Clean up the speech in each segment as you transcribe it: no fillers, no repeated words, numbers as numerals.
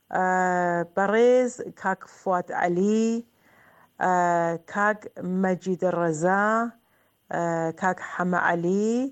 بەڕێز کاک فواد عەلی، کاک مەجید ڕەزا، کاک حەمە عەلی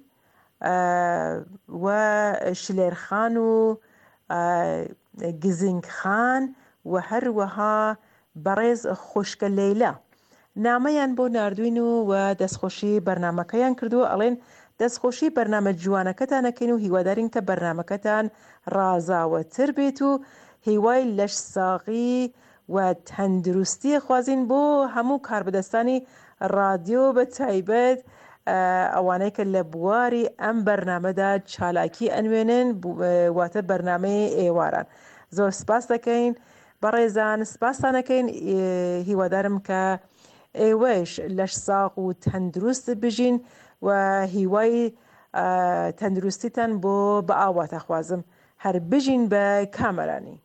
و شلێرخان و گزینگ خان و هەروەها بەڕێز خوشکە لەیلا نامەیان بۆ ناردوین و دەستخۆشی بەرنامەکەیان کردو. ئەڵێن دەستخۆشی بەرنامە جوانەکەتانەکەین و هیوادارین کە بەرنامەکەتان ڕازاوەتر بێت و هیوای لەش ساغی و تەندروستی خوازین بۆ هەموو کاربەدەستانی ڕادیۆ بە تایبەت ئەوانەی کە لە بواری ئەم بەرنامەدا چالاکی ئەنوێنن واتە بەرنامەی ئێواران. زۆر سپاس دەکەین بەڕێزان، سپاسانەکەین. هیوادارم کە ئێوەش لەش ساغ و تەندروست بژین و هیوای تەندروستیتان بۆ بە ئاواتە خوازم هەر بژین بە کامەرانی.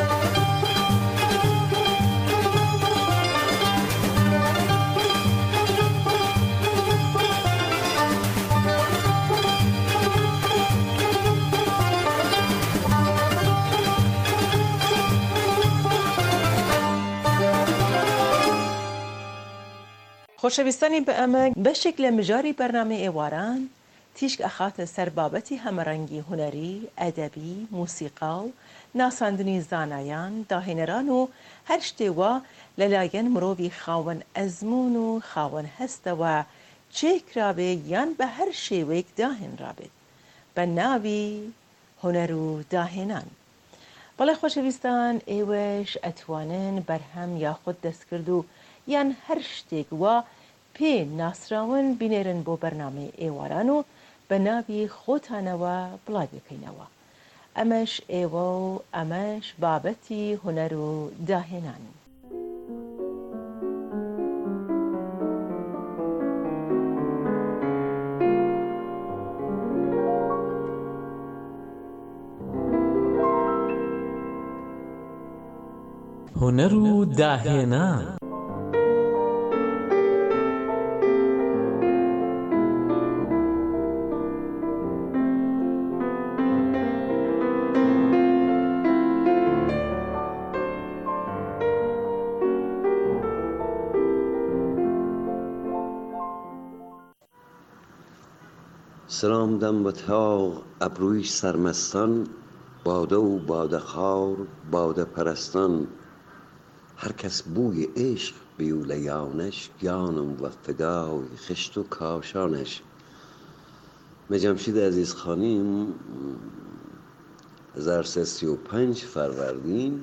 خۆشەویستانی بە ئەمە بەشێک لە مژاری بەرنامەی ئێواران تیشک ئەخاتە سەر بابەتی هەمەڕەنگی هونەری، ئەدەبی، موسیقا و ناساندنی زانایان، داهێنەران و هەر شتێوە لەلایەن مرۆڤی خاوەن ئەزمون و خاوەن هەستەوە چێکرابێ یان بە هەر شێوەیەک داهێنرابێت بە ناوی هونەر و داهێنان. بەڵێ خۆشەویستان، ئێوەش ئەتوانن بەرهەم یاخود دەستکرد و یان هەر شتێک وە پێ ناسراون بینێرن بۆ بەرنامەی ئێواران و بە ناوی خۆتانەوە بڵاو بکەینەوە. ئەمەش ئێوە و ئەمەش بابەتی هونەر و داهێنان. هونەر و داهێنان. سلام دم و تاغ ابروی سرمستان، باده و باده خار باده پرستان. هر کس بوی عشق بیولیانش، گیانم و فدای خشت و کاشانش. جمشید عزیز خانیم 1335 فروردین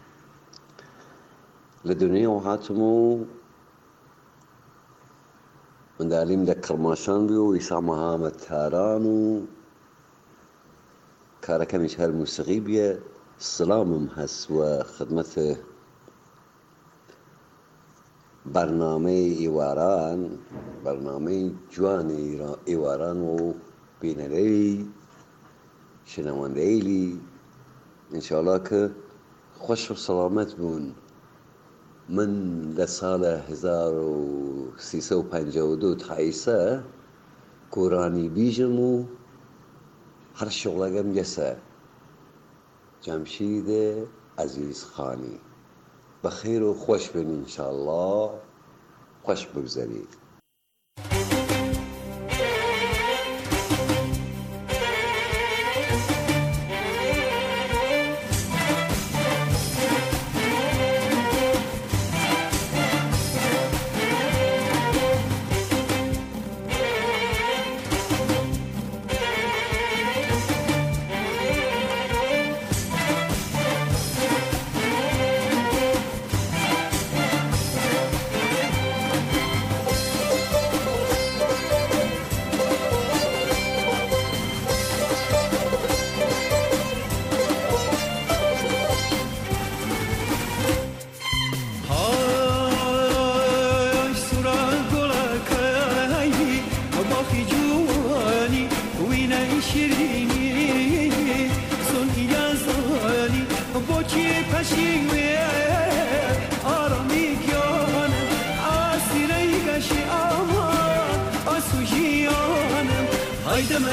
لدنیا هاتمو من دالیم ده کرماشان بیو ایسا محمد تاران و کارکمیش هر موسیقی بیه. سلامم هست و خدمت برنامه ایواران، برنامه جوان ایواران و بینەرەی شنەوەندەیلی انشاءالله کە خۆش و سەلامەت بوون. من لە ساڵە 1352 تایسە کۆرانی بیژم و هەر شغڵەکەم یەسە. جەمشید عەزیز خانی بەخێر و خۆش بن انشاءالله، خۆش بگذەری.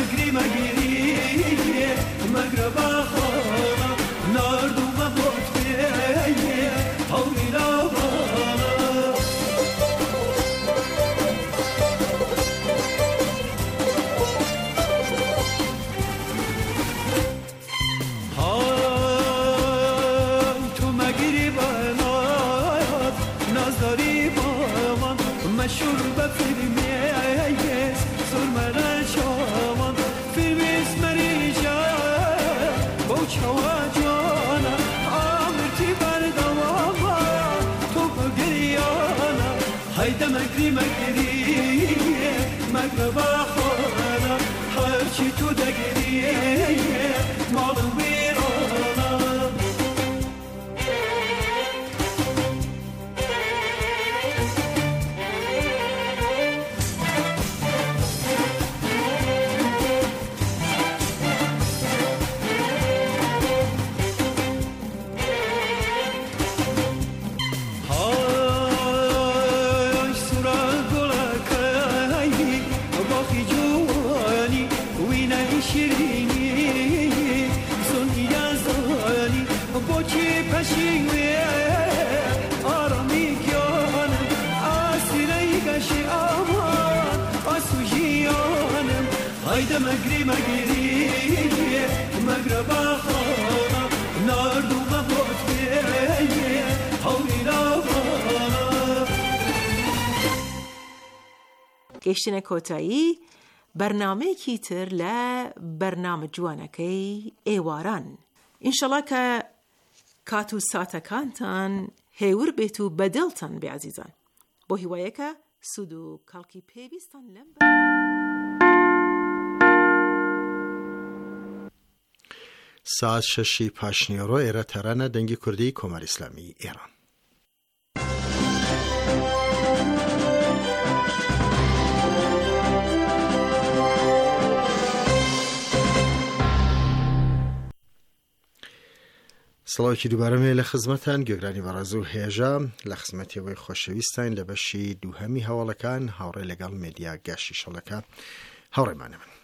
مگری مگربا خورا ناردو مبوت دگیری مغرب خوانا هرچی تو دگیری مال ویرانا haydi megri megri megreba khana nardu mahot be hawila گەشتنە کۆتایی بەرنامەیەکی تر لە بەرنامە جوانەکەی ئێواران. ئینشەڵا کە کات و ساتەکانتان هێور بێت و بەدڵتان بێ عەزیزان. بۆ هیوایەکە سود و کاڵکی پێویستان لەم ساعت 6 پاشنیۆڕۆ ئێرە تەرانە دەنگی کوردی کۆماری ئیسلامی ئێران. سڵاوکی دووبارەمێ لە خزمەتان گوێگرانی بەڕێز و هێژە لە خزمەتیەوەی خۆشەویستان لە بەشی دووهەمی هەواڵەکان هاوڕێ لەگەڵ مێدیا گەشتی شەڵەکە هاوڕێمانە من.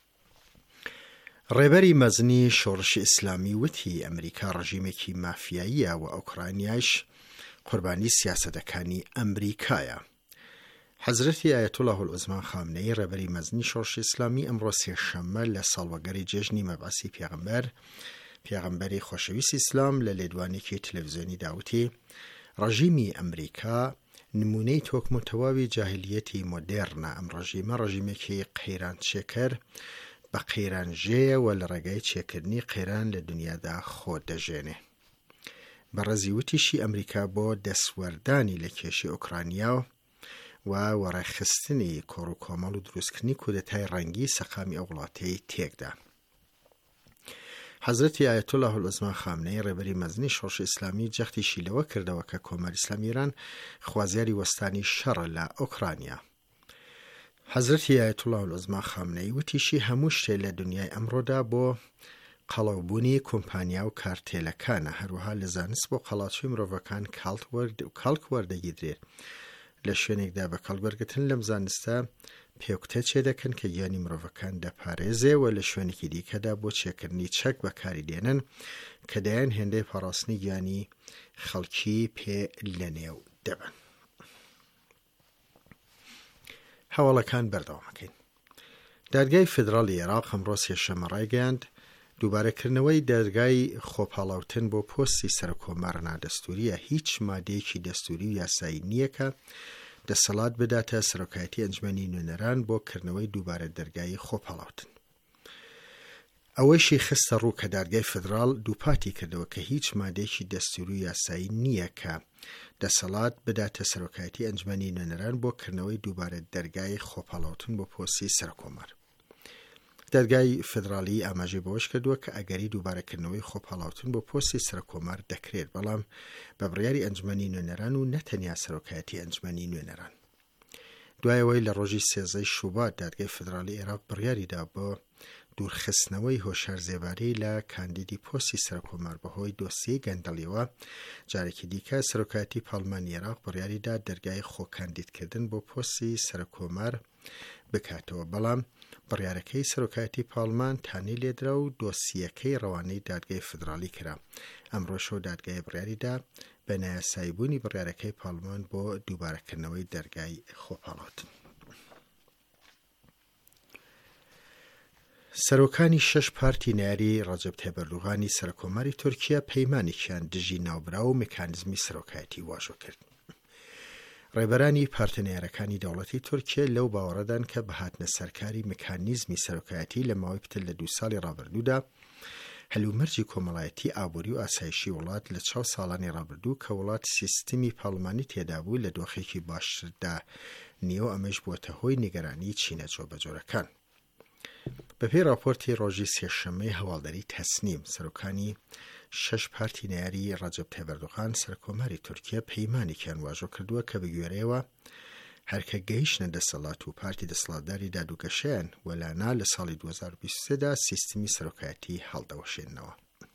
ڕێبەری مەزنی شۆڕشی ئیسلامی وتی ئەمریکا ڕژیمێکی مافیاییە و ئوکرانیاش قوربانی سیاسەتەکانی ئەمریکایە. حەزرەتی ئایەتوڵاه العوزما خامنەی ڕێبەری مەزنی شۆڕشی ئیسلامی ئەمڕۆ سێشەممە لە ساڵوەگەری جێژنی مەبعەسی پێغەمبەری خۆشەویستی ئیسلام لە لێدوانێکی تەلەڤیزیۆنی داوتی ڕژیمی ئەمریکا نمونەی تۆکم و تەواوی جاهلیەتی مۆدێرنە. ئەم ڕژیمە ڕژیمێکی قەیران چێکەر بە قەیرانژێیە و لە ڕێگای چێکردنی قەیران لە دنیادا خۆ دەژێنێ. بەڕێزی وتیشی ئەمریکا بۆ دەسوەردانی لە کێشی ئوکرانیا و وەڕێخستنی کۆڕ و کۆمەڵ و دروستکردنی کودەتای ڕەنگی سەقامی ئەو وڵاتەی تێکدا. حەزرەتی ئایەتوڵاه العوزما خامنەی ڕێبەری مەزنی شۆڕشی ئیسلامی جەختیشی لەوە کردەوە کە کۆماری ئیسلامی ئێران خوازیاری وەستانی شەڕ لە ئوکرانیا. حەزرەتی ئایەتوڵاه العوزما خامنەی وتیشی هەموو شتێ لە دنیای ئەمڕۆدا بۆ قەڵەوبوونی کۆمپانیا و کارتێلەکانە، هەروەها لە زانست بۆ قەڵاچووی مرۆڤەکان کاڵک وەردەگیرێت. لە شوێنێکدا بە کەڵبەرگتن لەم زانستە پێوکتە چێ دەکەن کە گیانی مرۆڤەکان دەپارێزێ و لە شوێنێکی دیکەدا بۆ چێکردنی چەک بەکاری دێنن کە دەیان هێندەی پاڕاستنی گیانی خەڵکی پێ لە نێو دەبن. هەواڵەکان بەردەوامەکەین. دادگای فیدراڵی عێراق ئەمڕۆ سێشەممە ڕایگەیاند دووبارەکردنەوەی دەرگای خۆپاڵاوتن بۆ پۆستی سەرۆکۆمار نادەستووریە هیچ مادەیەکی دەستووری و یاسایی نییە کە دەسەڵات بداتە سەرۆکایەتی ئەنجمەنی نوێنەران بۆ کردنەوەی دووبارە دەرگای خۆپاڵاوتن. ئەوەیشی خستە ڕوو کە دادگای فیدراڵ دووپاتی کردەوە کە هیچ مادەیەکی دەستووری و یاسایی نییە کە دەسەڵات بداتە سەرۆکایەتی ئەنجمەنی نوێنەران بۆ کردنەوەی دووبارە دەرگای خۆپاڵاوتن بۆ پۆستی سەرۆکۆمار. دادگای فیدراڵی ئاماژەی بەوەش کردووە کە ئەگەری دووبارەکردنەوەی خۆپاڵاوتن بۆ پۆستی سەرۆکۆمار دەکرێت، بەڵام بە بڕیاری ئەنجمەنی نوێنەران و نەتەنیا سەرۆکایەتی ئەنجمەنی نوێنەران. دوایەوەی لە ڕۆژی 13 شوبات دادگای فیدراڵی عێراق بڕیاریدا بۆ دوورخستنەوەی هۆشارزێباری لە کاندیدی پۆستی سەرۆکۆمار بەهۆی دۆسیەی گەندەڵیەوە. جارێکی دیکە سەرۆکایەتی پاڵمانی عێراق بڕیاریدا دەرگای خۆکاندیدکردن بۆ پۆستی سەرۆکۆمار بکاتەوە، بەڵام بڕیارەکەی سەرۆکایەتی پاڵمان تانی لێدرا و دۆسیەکەی ڕەوانەی دادگای فیدراڵی کرا. ئەمڕۆشەو دادگای بڕیاریدا بە نایاساییبوونی بڕیارەکەی پاڵمان بۆ دووبارەکردنەوەی دەرگای خۆپاڵاوتن. سەرۆکانی 6 پارتی ناری ڕەجەب تایب ئەردوغانی سەرۆکۆماری تورکیا پەیمانێکیان دژی ناوبرا و میکانیزمی سەرۆکایەتی واژۆ کرد. ڕێبەرانی پارتنەیارەکانی دەوڵەتی تورکیا لەو باوەڕەدان کە بەهاتنە سەرکاری میکانیزمی سەرۆکایەتی لە ماوەی پتر لە 2 ساڵی ڕابردوودا هەلومەرجی کۆمەڵایەتی ئابووری و ئاسایشی وڵات لە 4 ساڵانی ڕابردوو کە وڵات سیستمی پاڵمانی تێدا بوو لە دۆخێکی باشتردا نیوە ئەمەش بووەتە هۆی نیگەرانی چینە جۆبەجۆرەکان. بەپێی راپۆرتی ڕۆژی سێشەممەی هەواڵدەری تەسنیم سەرۆکانی 6 پارتی نەیاری ڕەجەب تایب ئەردۆغان سەرکۆماری تورکیا پەیمانێکیان واژۆ کردووە کە بەگوێرەوە هەرکە گەیشتە دەسەڵات و پارتی دەسەڵاتداری دادووکەشیان وەلانا لە ساڵی 2023دا سیستمی سەرۆکایەتی هەڵدەوەشێنەوە.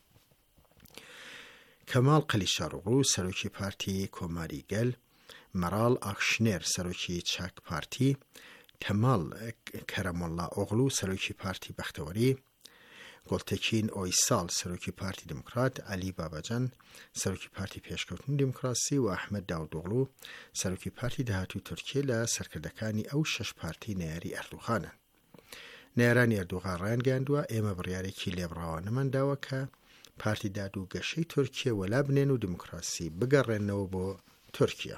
کەماڵ قەلیچاروغلو سەرۆکی پارتی کۆماری گەل، مەراڵ ئاکشنێر سەرۆکی چاک پارتی، تەماڵ کەرەمۆڵا ئۆغلو سەرۆکی پارتی بەختەوەری، گۆڵتەکین ئۆیساڵ سەرۆکی پارتی دموکرات، علی بابەجان سەرۆکی پارتی پێشکەوتنی دیموکراسی و ئەحمەد داودۆغلو سەرۆکی پارتی داهاتووی تورکیە لە سەرکردەکانی ئەو 6 پارتی نەیاری ئەردوغانن. نەیارانی ئەردوغان ڕایانگەاندووە ئێمە بڕیارێکی لێبڕاوانەمان داوە کە پارتی دادووگەشەی تورکیە وەلا بنێن و دیموکراسی بگەڕێنەوە بۆ تورکیا.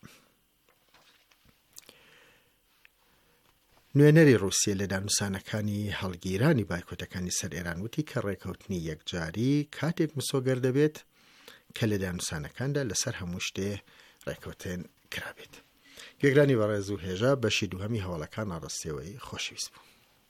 نوێنەری رووسیا لە دانووسانەکانی هەڵگیرانی بایکۆتەکانی سەر ئێران وتی کە ڕێکەوتنی یەکجاری کاتێک مسۆگەر دەبێت کە لە دانووسانەکاندا لەسەر هەموو شتێ ڕێکەوتن کرابێت. گوێگرانی بەڕێز و هێژا بەشی دووهەمی هەواڵەکان ئاڕاستیەوەی خۆشەویست بوو.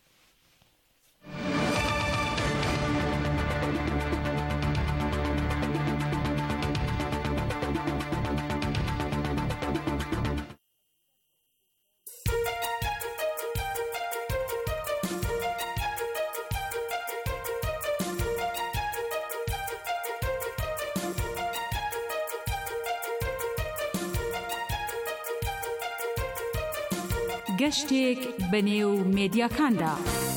گەشتێک بەنێو مێدیاکاندا.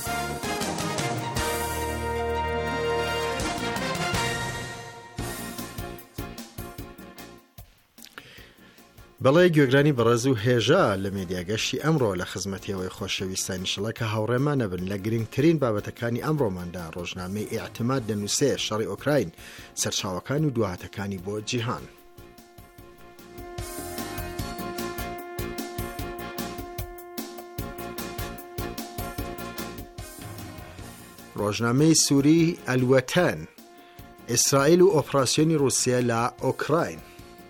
بەڵێ گوێگرانی بەڕێز و هێژا لە مێدیاگەشتی ئەمڕۆ لە خزمەتیەوەی خۆشەویستانی شڵە کە هاوڕێمانە بن لە گرنگترین بابەتەکانی ئەمڕۆماندا ڕۆژنامەی ئیعتیماد دەنووسێ شەڕی ئۆکراین سەرچاوەکان و دوهاتەکانی بۆ جیهان. ڕۆژنامەی سووری ئەلوەتەن ئیسرائیل و ئۆپراسیۆنی رووسیا لە ئۆکراین.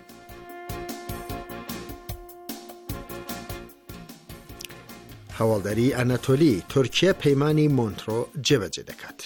هەواڵدەری ئەناتۆلی تورکیا پەیمانی مۆنترۆ جێبەجێ دەکات.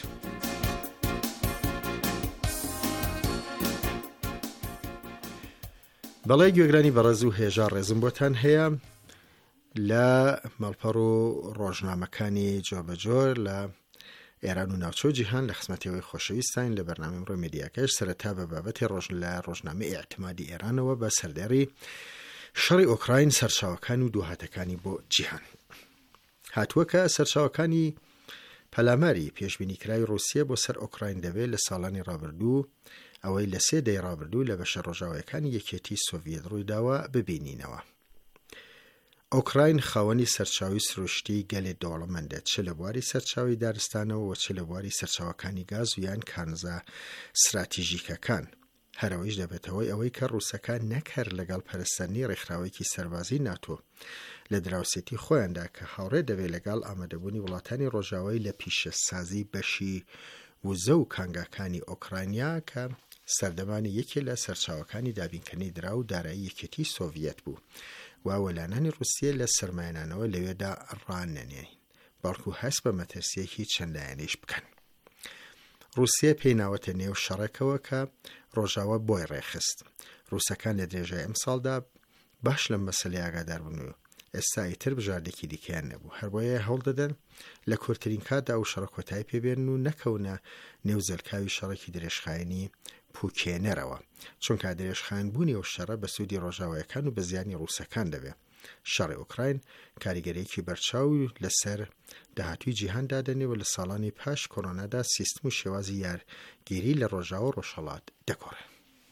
بەڵێ گوێگرانی بەڕێز و هێژا ڕێزم بۆتان هەیە لە مەڵپەڕ و ڕۆژنامەکانی جۆبەجۆر لە ئێران و ناوچە و جیهان لە خزمەتیەوەی خۆشەویستان لە بەرنامەی ئەمڕۆ مێدیاکەش سەرەتا بە بابەتی لە ڕۆژنامەی ئیعتیمادی ئێرانەوە بە سەردێڕی شەڕی ئۆکراین سەرچاوەکان و دووهاتەکانی بۆ جیهان. هاتووەکە سەرچاوەکانی پەلاماری پێشبینیکراوی رووسیا بۆ سەر ئۆکراین دەبێت لە ساڵانی ڕابردوو ئەوەی لە 3 دەی ڕابردوو لە بەشە ڕۆژاوایەکانی یەکێتی سۆڤیەت ڕوویداوە ببینینەوە. ئۆکراین خاوەنی سەرچاوی سروشتی گەلێک دەوڵەمەندە چ لە بواری سەرچاوی دارستانەوە و چ لە بواری سەرچاوەکانی گاز و یان کانزا استراتیژیکەکان. هەرەوەیش دەبێتەوەی ئەوەی کە ڕووسەکان نەکەر لەگەڵ پەرستنی ڕێکخراوێکی سەربازی ناتۆ لە دراوسێتی خۆیاندا کە هاوڕێ دەبێت لەگەڵ ئامادەبوونی وڵاتانی ڕۆژاوایی لە پیشەسازی بەشی وزە و کانگاکانی ئۆکراینیا کە سەردەمانی یەکێ لە سەرچاوەکانی دابینکردنی درا و دارایی یەکێتی سۆڤیەت بوو و وەلانانی رووسیا لە سەرمایه‌دانەوە لەوێدا ڕاننێنین بەڵکو هەست بە مەترسیەکی چەندلایەنیش بکەن. رووسیا پێی ناوەتە نێو شەڕێکەوە کە ڕۆژاوە بۆی ڕێخست. رووسەکان لە درێژای ئەم ساڵدا باش لەم مەسەلەی ئاگادار بوون و ئێستا ئیتر بژاردێکی دیکەیان نەبوو. هەر بۆیە هەوڵ دەدەن لە کورتترین کاتدا و شەڕە کۆتایی پێبێن و نەکەونە نێو زەلکاوی شەڕێکی درێژخایەنی پوکێنەرەوە، چونکە درێژخایەنبوونی ئەو شەڕە بە سوودی ڕۆژاوایەکان و بە زیانی ڕووسەکان دەبێت. شەڕی ئۆکراین کاریگەرێکی بەرچاو لەسەر داهاتووی جیهاندا دەنێەوە لە ساڵانی پاش کۆرۆنادا سیستم و شێوازی یارگیری لە ڕۆژاوە ڕۆژهەڵات دەگۆڕێت.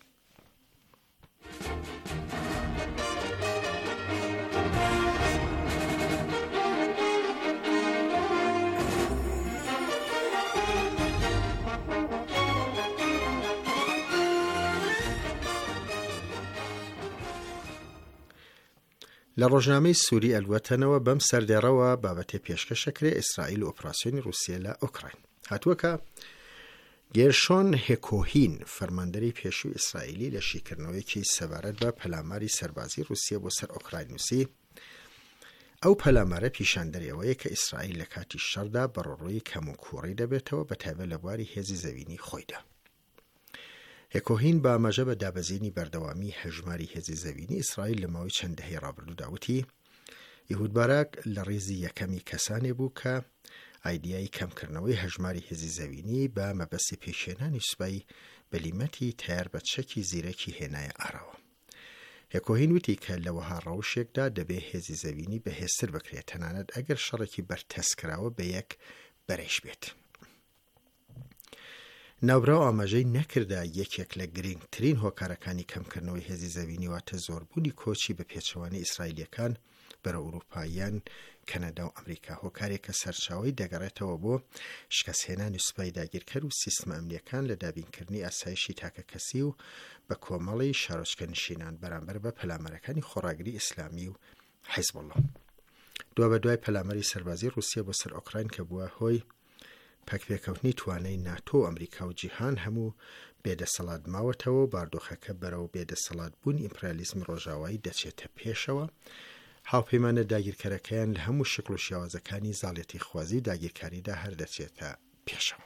لە ڕۆژنامەی سووری ئەلوەتەنەوە بەم سەردێڕەوە بابەتێ پێشکەشەکرێ ئیسرائیل و ئۆپراسیۆنی رووسیا لە ئۆکراین. هاتووەکە گێرشۆن هێکۆهین فەرماندەری پێشووی ئیسرائیلی لە شیکردنەوەیەکی سەبارەت بە پەلاماری سەربازی رووسیا بۆ سەر ئۆکراین نووسی ئەو پەلامارە پیشاندەریەوەیە کە ئیسرائیل لە کاتی شەڕدا بەڕۆڕووی کەم و کوڕی دەبێتەوە بەتایبەت لە بواری هێزی زەوینی خۆیدا. هێکۆهین بە ئاماژە بە دابەزینی بەردەوامی هەژماری هێزی زەوینی ئیسرائیل لە ماوەی چەند دەهەی ڕابردوودا وتی یەهود باراک لە ڕێزی یەکەمی کەسانێ بوو کە ئایدیای کەمکردنەوەی هەژماری هێزی زەوینی بە مەبەستی پێشێنانی سوپای بەلیمەتی تیار بە چەکی زیرەکی هێنایە ئاراوە. هێکۆهین وتی کە لەوەها ڕەوشێکدا دەبێ هێزی زەوینی بەهێزتر بکرێت تەنانەت ئەگەر شەڕێکی بەرتەسکراوە بە یەک بەرەش بێت. ناوبراو ئاماژەی نەکردا یەکێک لە گرنگترین هۆکارەکانی کەمکردنەوەی هێزی زەوینی واتە زۆربوونی کۆچی بە پێچەوانەی ئیسرائیلیەکان بەرەو ئەوروپاییان کەنەدا و ئەمریکا، هۆکارێکە سەرچاوی دەگەڕێتەوە بۆ شکەسهێنانی سوپای داگیرکەر و سیستمە ئەمنیەکان لە دابینکردنی ئاسایشی تاکە کەسی و بە کۆمەڵی شارۆچکە نشینان بەرامبەر بە پەلامەرەکانی خۆڕاگری ئیسلامی و حیزبوڵڵا. دوای پەلامەری سەربازی رووسیا بۆ سەر ئۆکراین کە بووە هۆی پەکپێکەوتنی توانای ناتۆ و ئەمریکا و جیهان هەموو بێدەسەڵات ماوەتەوە، باردۆخەکە بەرەو بێدەسەڵات بوونی ئیمپریالیزمی ڕۆژاوایی دەچێتە پێشەوە. هاوپەیمانە داگیرکەرەکەیان لە هەموو شکل و شێوازەکانی زاڵێتی خوازی و داگیرکاریدا هەر دەچێتە پێشەوە.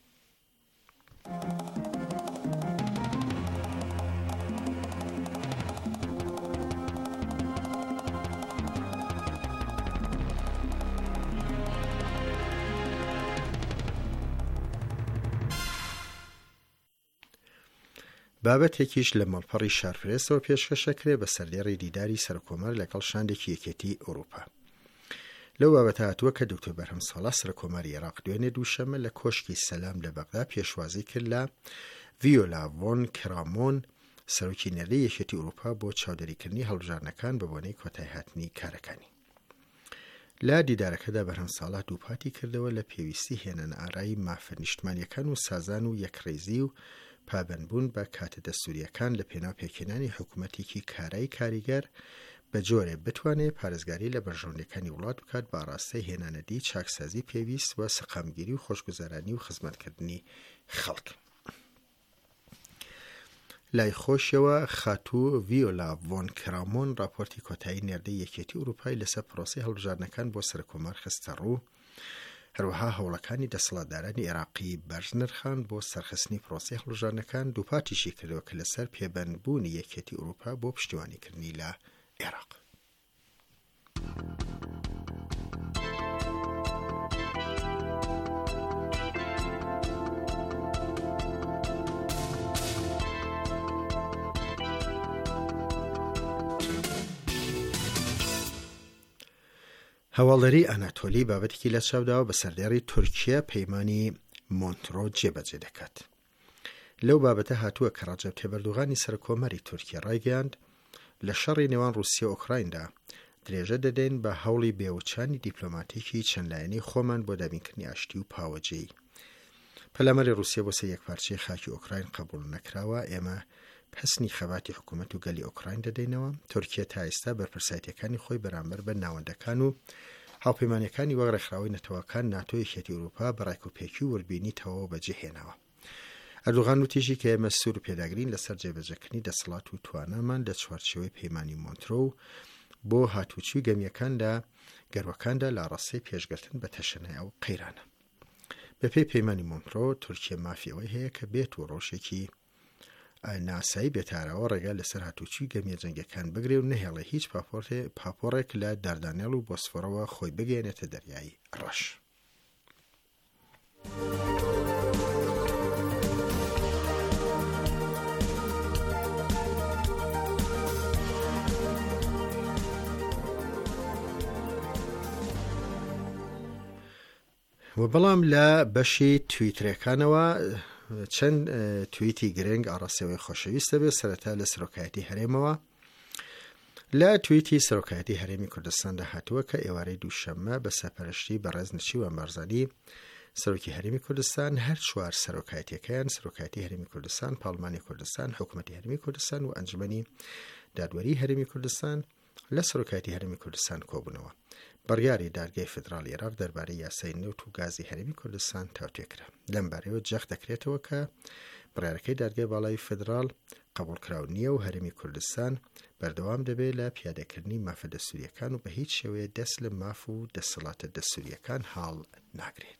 بابەتێکیش لە مەڵپەڕی شارفرێسەوە پێشکەشەکرێ بە سەردێڕی دیداری سەرکۆمەر لەگەڵ شاندێکی یەکێتی ئەوروپا. لەو بابەتە هاتووە کە دکتۆر بەرهەم ساڵح سەرکۆمەری عێراق دوێنێ دووشەمە لە کۆشکی سەلام لە بەغدا پێشوازی کرد لە ڤیۆلا ڤۆن کرامۆن سەرۆکی نێردەی یەکێتی ئەوروپا بۆ چاودێریکردنی هەڵبژارنەکان بە بۆنەی کۆتای هاتنی کارەکانی. لە دیدارەکەدا بەرهەم ساڵح دووپاتی کردەوە لە پێویستی هێنان ئارایی مافە نیشتمانیەکان و سازان و یەکڕێزی و پابەنبوون بە کاتە دەستوریەکان لە پێناو پێکێنانی حکوومەتێکی کارایی کاریگەر بە جۆرێ بتوانێت پارێزگاری لە بەرژەوندەکانی وڵات بکات بە ڕاستەی هێنانەدی چاکسازی پێویست وە سەقامگیری و خۆشگوزارانی و خزمەتکردنی خەڵک. لای خۆشیەوە خاتوو ڤیۆلا ڤۆن کرامۆن راپۆرتی کۆتایی نێردەی یەکێتی ئەوروپای لەسەر پرۆسی هەڵبژارنەکان بۆ سەرکۆمار خستە ڕوو، هەروەها هەوڵەکانی دەسەڵاتدارانی عێراقی بەرژنرخان بۆ سەرخستنی پرۆسی هەڵبژارنەکان دووپاتیشی کردەوە کە لەسەر پێبەندبوونی یەکێتی ئەوروپا بۆ پشتیوانیکردنی لە عێراق. هەواڵدەری ئەناتۆلی بابەتێکی لە چاوداوە بە سەردێڕی تورکیا پەیمانی مۆنترۆ جێبەجێ دەکات. لەو بابەتە هاتووە کە ڕەجەب تایب ئەردوغانی سەرکۆمەری تورکیا ڕایگەیاند لە شەڕی نێوان رووسیا و ئۆکرایندا درێژە دەدەین بە هەوڵی بێوچانی دیپلۆماتیکی چەندلایەنی خۆمان بۆ دابینکردنی ئاشتی و پاوەجێی. پەلامەری رووسیا بۆ سەر یەکپارچەی خاکی ئۆکراین قبول نەکراوە. ئێمە پەسنی خەباتی حکوومەت و گەلی ئۆکراین دەدەینەوە. تورکیا تا ئێستا بەرپرسایەتیەکانی خۆی بەرامبەر بە ناوەندەکان و هاوپەیمانیەکانی وەک ڕێکخراوەی نەتەوەکان ناتۆ یەکێتی ئەوروپا بە ڕایکوپێکی و وەربینیتەوە بەجێهێناوە. ئەردوغان وتیژی کە ئێمە سوور و پێداگرین لەسەر جێبەجێکردنی دەسەڵات و توانامان لە چوارچێوەی پەیمانی مۆنترۆ بۆ هاتوچوی گەمیەکان لە گەروەکاندا لە ڕاستەی پێشگرتن بە تەشەنای ئەو قەیرانە. بەپێی پەیمانی مۆنترۆ تورکیا مافیەوەی هەیە کە بێت و ڕۆژێکی ناسایی بێتارەوە ڕێگا لەسەر هاتوچوی گەمیە جەنگەکان بگرێ و نەهێڵێ هیچ پاپۆڕێک لە داردانێڵ و بۆسفۆرەوە خۆی بگەێنێتە دەریایی ڕەش. و بەڵام لە بەشی تویترەکانەوە چەند توییتی گرنگ ئاڕاستەوەی خۆشەویستە بێت. سەرەتا لە سەرۆکایەتی هەرێمەوە لە توییتی سەرۆکایەتی هەرێمی کوردستاندا هاتووە کە ئێوارەی دووشەممە بە سەرپەرشتی بەڕێز نەچی و ئەمبارزانی سەرۆکی هەرێمی کوردستان هەر چوار سەرۆکایەتیەکەیان سەرۆکایەتی هەرێمی کوردستان، پاڵمانی کوردستان، حکوومەتی هەرێمی کوردستان و ئەنجومەنی دادوەری هەرێمی کوردستان لە سەرۆکایەتی هەرێمی کوردستان کۆبوونەوە. بڕیاری دادگای فدرالی عێراق دەربارەی یاسای نەوت و گازی هەرێمی کوردستان تاوتوێکرا. لەم بارەیەوە جەخ دەکرێتەوە کە بڕیارەکەی دادگای باڵای فدرال قبولکراو نییە و هەرێمی کوردستان بەردەوام دەبێت لە پیادەکردنی مافە دەستوریەکان و بە هیچ شێوەیە دەست لە ماف و دەسەڵاتە دەستوریەکان هاڵ ناگرێت.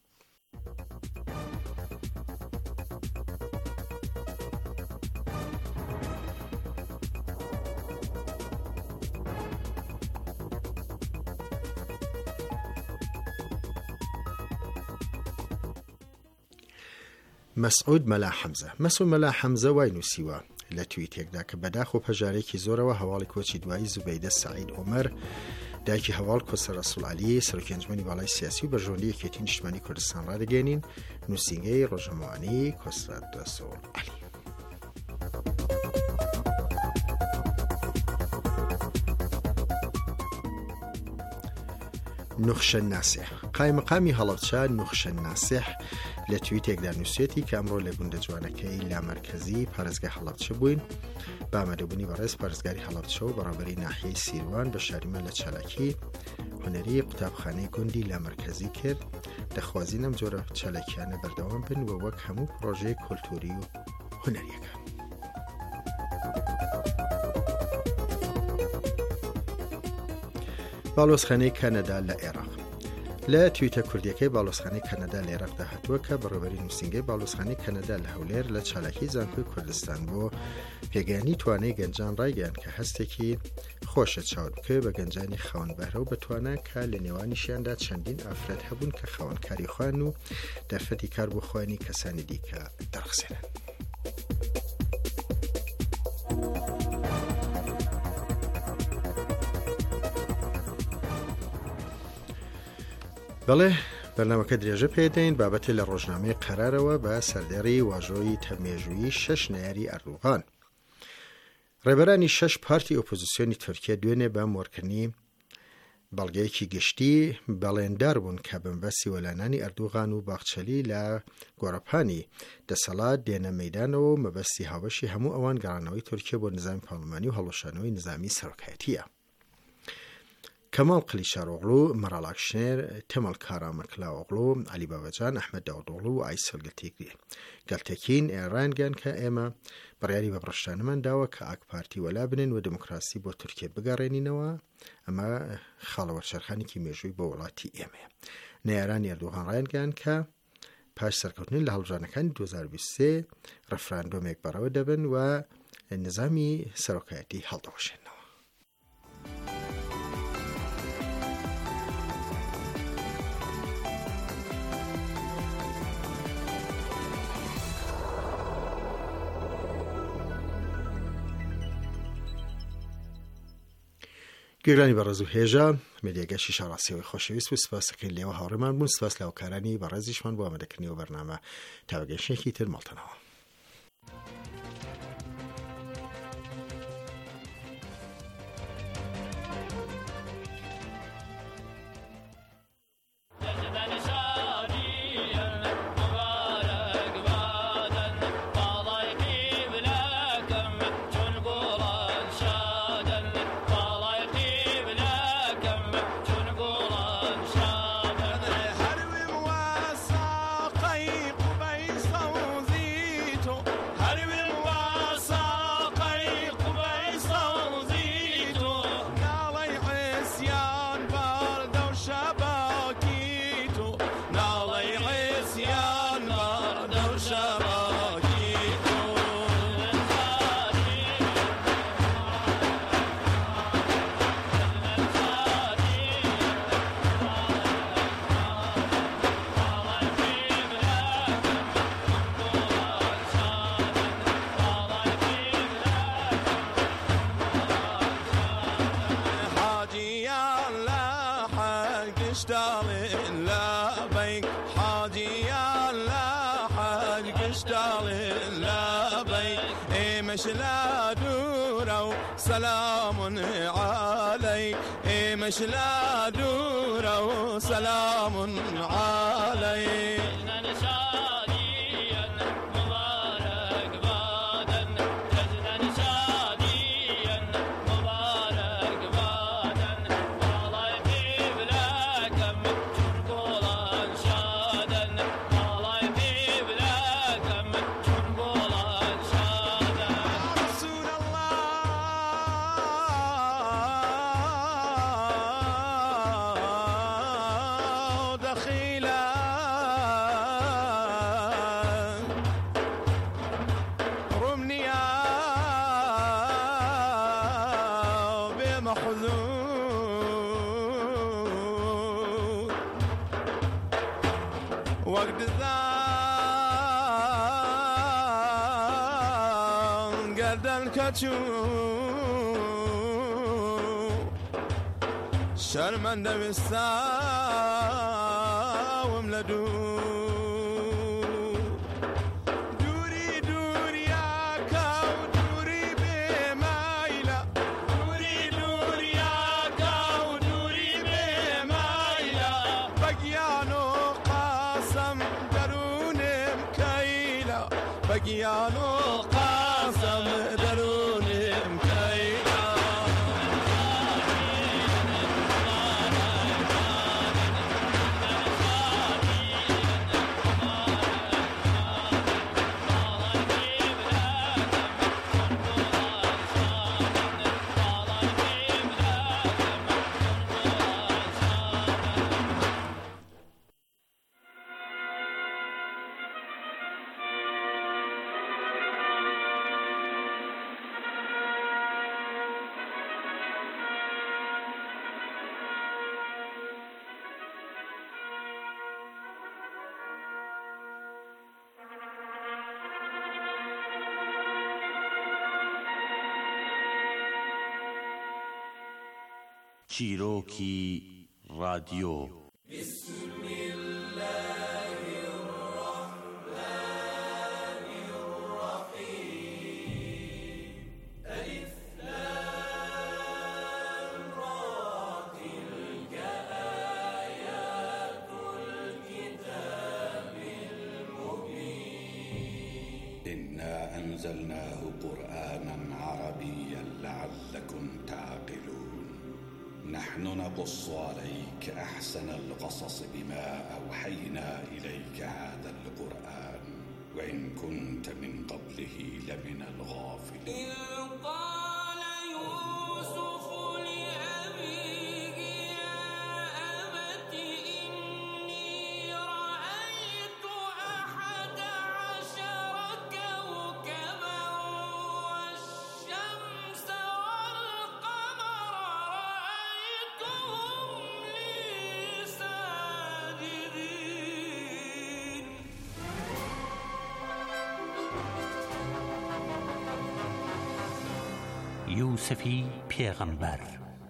مەسعود مەلا حەمزە وای نووسیوە لە تویتێکدا کە بەداخۆ پەژارێکی زۆرەوە هەواڵی کۆچی دوایی زوبەیدە سەعید عومەر دایکی هەواڵ کۆسە ڕەسوول عەلی سەرۆکی ئەنجومەنی باڵای سیاسی و بەژۆندی یەکێتی نیشتیمانی کوردستان ڕادەگەێنین. نووسینگەی ڕۆژهەمووانی کۆسە ڕەسوول عەلی. نوخشە ناسح قایمەقامی هەڵەبجە نوخشە ناسح لە تویتێکدا نووسێتی کە ئەمڕۆ لە گوندە جوانەکەی لامەرکەزی پارێزگای هەڵەبجە بووین بە ئامادەبوونی بەڕێز پارێزگاری هەڵەبجە و بەڕێوەبەری ناحیەی سیروان بە شاریمە لە چالاکی هونەری قوتابخانەی گوندی لامەرکەزی کرد. دەخوازین ئەم جۆرە چالاکیانە بەردەوام بن و وەک هەموو پرۆژەی کولتوری و هونەریەکە. باڵۆزخانەی کەنەدا لە عێراق لە تویتە کوردیەکەی باڵۆزخانەی کەنەدا لە عێراقدا هاتووە کە بەڕێوەبەری نووسینگەی باڵۆزخانەی کەنەدا لە هەولێر لە چالاکی زانکۆی کوردستان بۆ پێگەیاندنی توانای گەنجان ڕایگەیان کە هەستێکی خۆشە چاوت بکەوێت بە گەنجانی خاوەن بەهرە و بەتوانە کە لە نێوانیشیاندا چەندین ئافرەت هەبوون کە خاوەنکاری خوان و دەرفەتی کار بۆ خوانی کەسانی دیکە دەڕخسێنن. بەڵێ بەرنامەکە درێژە پێدەین بابەتی لە ڕۆژنامەی قەرارەوە بە سەردێڕی واژۆی تەمێژووی 6 نەیاری ئەردوغان. ڕێبەرانی 6 پارتی ئۆپۆزیسیۆنی تورکیا دوێنێ بە مۆرکردنی بەڵگەیەکی گشتی بەڵێندار بوون کە بنبەستی وەلانانی ئەردوغان و باخچەلی لە گۆڕەپانی دەسەڵات دێنە مەیدانەوە و مەبەستی هاوبەشی هەموو ئەوان گەڕانەوەی تورکیا بۆ نظامی پاڵمانی و هەڵۆشانەوەی نظامی سەرۆکایەتیە. کەماڵ قلیچاروغلو، مەرال ئاکشنێر، تەمەل کارامەکلاوغلو، عەلی بابەجان، ئەحمەد داوودوغلو و ئایسەل گەلتەکین ڕایانگەیان کە ئێمە بڕیاری بە بڕشتانەمان داوە کە ئاک پارتی وەلا بنێن و دموکراسی بۆ تورکیا بگەڕێنینەوە. ئەمە خاڵەوەرشەرخانێکی مێژووی بۆ وڵاتی ئێمەیە. نەیارانی ئەردوغان ڕایانگەیان کە پاش سەرکەوتنی لە هەڵبژارنەکانی 2023 ڕەفراندۆمێک بەڕەوە دەبن و نظامی سەرۆکایەتی هەڵدەوەشێنەوە. گێرانی بەڕێز و هێژە مێدیاگەشی شاڕاستیەوەی خۆشەویست و سپاسەکەین لێوە هاوڕێمان بوون. سپاس لە هاوکارانی بەڕێزیشمان بۆ ئامادەکردنەوە بەرنامە تاوەگەشتێکی تر ماڵتەنەوە. لا دورو سلام عليك مش لا دورو سلام عليك محذور وقت ذان قدن كتشو شرمنده بستاوم لدور بگیانو قاسم درونیم کیلا چیرۆکی رادیۆ. بسم الله الرحمن الرحیم. الف لام را تلك آیات الكتاب المبین. إنا أنزلناه قرآنا عربيا لعلكم تعقلون. نحن نقص عليك أحسن القصص بما أوحينا إليك هذا القرآن وإن كنت من قبله لمن الغافلين. قال يوسف لأبيه يا أبت إني رأيت 11 كوكبا والشمس یوسفی پیغمبر.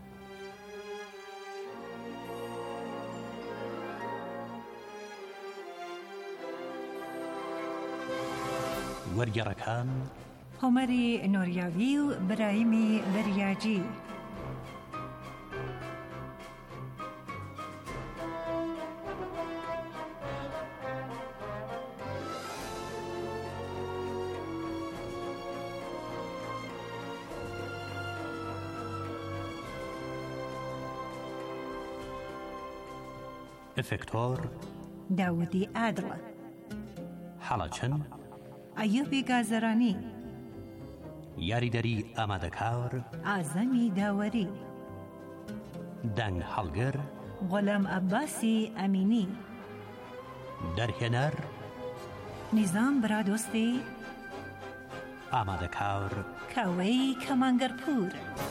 وەرگێڕەکان هۆمەری نۆریاوی و برایمی بەریاجی. ئەفێکتۆر داودی ئادڵە. حەڵەچەن ئەیوبی گازەرانی. یاریدەری ئامادەکار ئازەمی داوەری. دەنگ هەڵگر غۆلام ئەباسی ئەمینی. دەرهێنەر نیزام برادۆستی. ئامادەکار کاوەی کەمانگەرپور.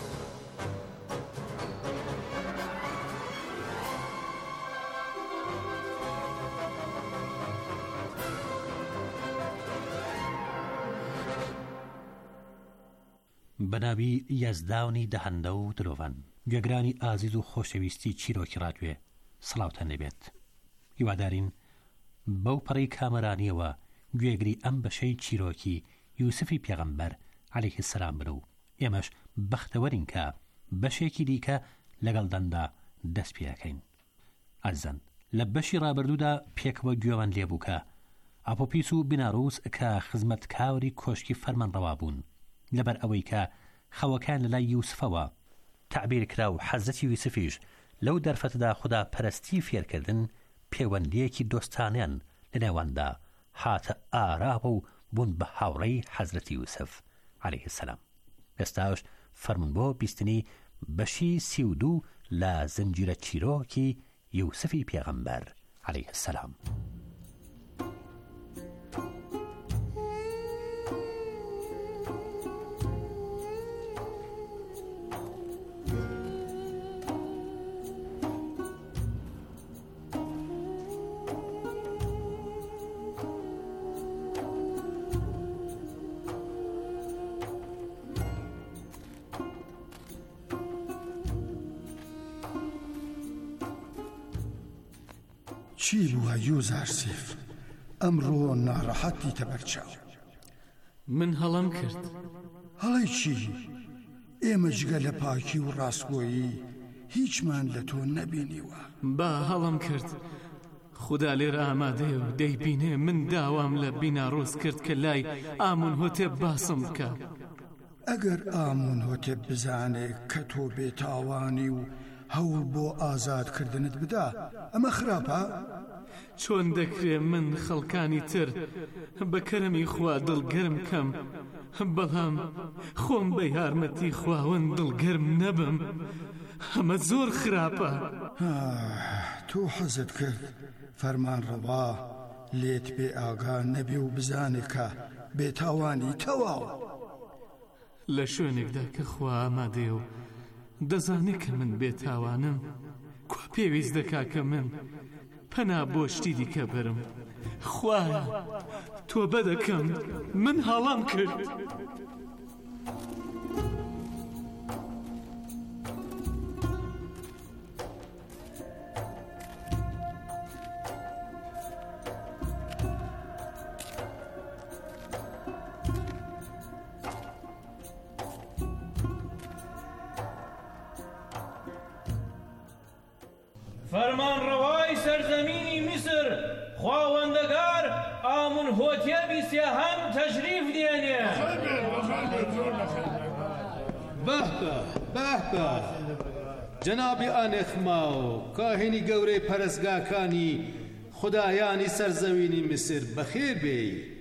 بەناوی یەزداونی دەهەندە و درۆڤەن. گوێگرانی ئازیز و خۆشەویستی چیرۆکی ڕادیۆ، سڵاوتان لەبێت. هیوادارین بەو پەڕی کامەرانیەوە گوێگری ئەم بەشەی چیرۆکی یوسفی پێغەمبەر عەلەیهی سەلام بن و ئێمەش بەختەوەرین کە بەشێکی دیکە لەگەڵداندا دەست پێەکەین. ئازەن لە بەشی ڕابردوودا پێکەوە گوێوان لێبوو کە ئاپۆپیس و بیناڕووس کە خزمەتکاوری کۆشکی فەرمانڕەوا بوون لەبەر ئەوەی کە خەوەکان لە لای یوسفەوە تعبیر کرا و حەزەتی یوسفیش لەو دەرفەتدا خوددا پەرستی فێرکردن پەیوەندیەکی دۆستانیان لە نێواندا هاتە ئاراوە و بوون بە هاوڕێی حەزرەتی یوسف عەلەیهی سەلام. ئێستاش فەرمون بۆ بیستنی بەشی 32 لە زنجیرە چیرۆکی یوسفی پێغەمبەر عەلەیهی سەلام. چی بووە یوزارسیف ئەمڕۆ ناڕەحەتی تەبەرچاو من هەڵام کرد هەڵی چی؟ ئێمە جگە لە پاکی و ڕاستگۆیی هیچمان لە تۆ نەبینیوە با هەڵام کرد خدا لێرە ئامادەیە و دەیبینێ من داوام لە بیناڕۆز کرد کە لای ئامون هۆتێب باسم بکە ئەگەر ئامون هۆتێب بزانێ کە تۆ بێتاوانی و هەوڵ بۆ ئازادکردنت بدا ئەمە خراپە؟ چۆن دەکرێ من خەڵکانی تر بە کەرەمی خوا دڵگەرم کەم بەڵام خۆم بە یارمەتی خواوەند دڵگەرم نەبم ئەمە زۆر خراپە تۆ حەزت کرد فەرمانڕەوا لێت بێ ئاگا نەبێ و بزانێ کە بێتاوانی تەواو لە شوێنێکدا کە خوا ئامادەیە و دەزانێت کە من بێتاوانم کوا پێویست دەکا کە من پەنا بۆ شتی دیکە بەرم خوایە تۆ بەدەکەم من هەڵام کرد فەرمانڕەوای سەرزەمینی میسر خواوەندەگار ئامون هۆتێبی سێهەم تەشریف دێنێ بەهبە جەنابی ئانێخماو کاهێنی گەورەی پەرستگاکانی خودایانی سەرزەوینی میسر بەخێر بێ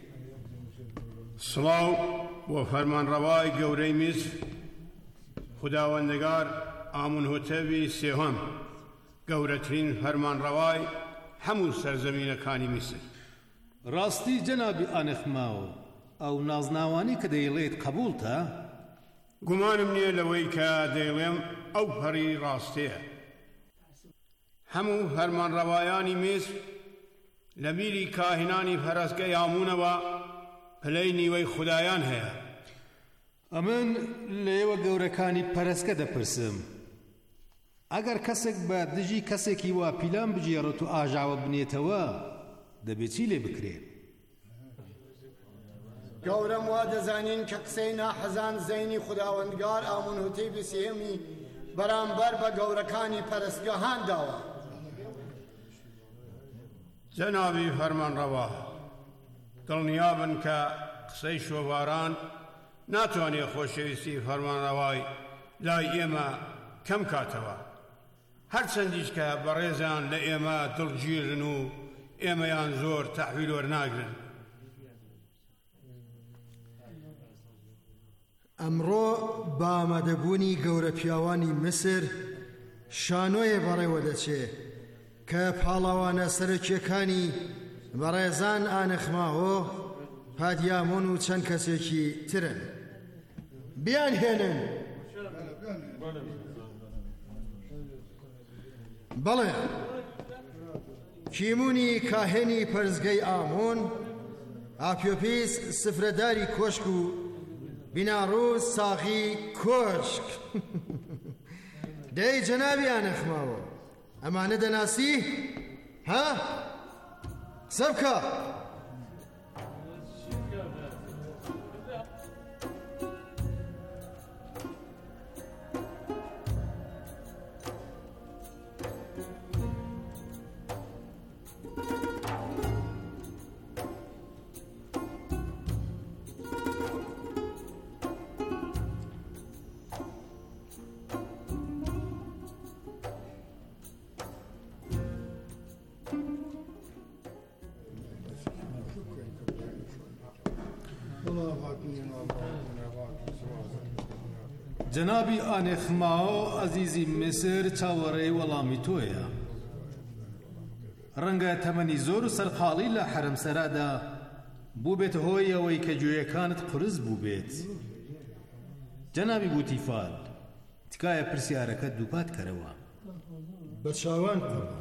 سڵاو بۆ فەرمانڕەوای گەورەی میسر خوداوەندەگار ئامون هۆتێبی سێهەم گەورەترین فەرمانڕەوای هەموو سەرزەمینەکانی میسر ڕاستی جەنابی ئانێخماو ئەو نازناوانی کە دەیڵێت قبوڵتە؟ گومانم نییە لەوەی کە دەیڵێم ئەو پەڕی ڕاستەیە هەموو فەرمانڕەوایانی میسر لە بیری کاهینانی پەرستگای ئامونەوە پلەی نیوەی خودایان هەیە ئەمن لێوە گەورەکانی پەرستگە دەپرسم ئەگەر کەسێک بە دژی کەسێکی وا پیلان بجێڕێت و ئاژاوە بنێتەوە دەبێت چی لێ بکرێت؟ گەورەم وا دەزانین کە قسەی ناحەزان زەینی خوداوەندگار ئامون هۆتێبی سێهەمی بەرامبەر بە گەورەکانی پەرستگاهان داوە جەنابی فەرمانڕەوا دڵنیابن کە قسەی شۆڤاران ناتوانێت خۆشەویستی فەرمانڕەوای لای ئێمە کەم کاتەوە هەرچەندیش کە بەڕێزان لە ئێمە دڵگیرن و ئێمەیان زۆر تەحویل وەرناگرن ئەمڕۆ بە ئامادەبوونی گەورە پیاوانی میسر شانۆیە بەڕێوە دەچێ کە پاڵاوانە سەرکیەکانی بەڕێزان ئانەخماوە پادیامۆن و چەند کەسێکی ترن بیان هێنن بەڵێ کیمونی کاهێنی پەرزگەی ئامۆن ئاپیۆپیس سفرەداری کۆشک و بیناڕوو ساغی کۆشک دەی جەنابی ئانەخماوە ئەمانە دەناسی؟ ها؟ قسە بکە جەنابی ئانێخماو ئەزیزی میسر چاوەڕێی وەڵامی تۆیە ڕەنگە تەمەنی زۆر و سەرقاڵی لە حەرەمسەرادا بوو بێت هۆی ئەوەی کە گوێیەکانت قرس بوو بێت جەنابی بوتیفال تکایە پرسیارەکە دووپات کەرەوە بە چاوان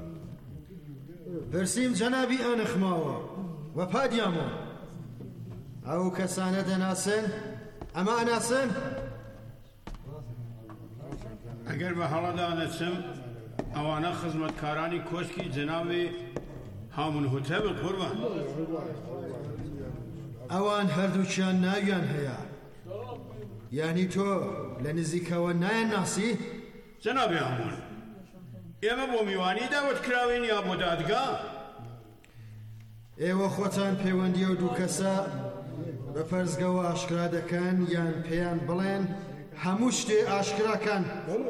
پرسیم جەنابی ئانەخماوە وە پادیامۆ ئەو کەسانە دەناسن ئەمە ئەناسن؟ ئەگەر بە هەڵەدا نەچم ئەوانە خزمەتکارانی کۆشکی جەنابی هامون هوتێب قوربان ئەوان هەردووچیان ناویان هەیە یانی تۆ لە نزیکەوە نایەن ناسی؟ جەنابی هەموون ئێمە بۆ میوانی داوت کراوین یا بۆ دادگا؟ ئێوە خۆتان پەیوەندی ئەو دوو کەسە بە پەرزگەوە ئاشکرا دەکەن یان پێیان بڵێن هەموو شتێ ئاشکراکەن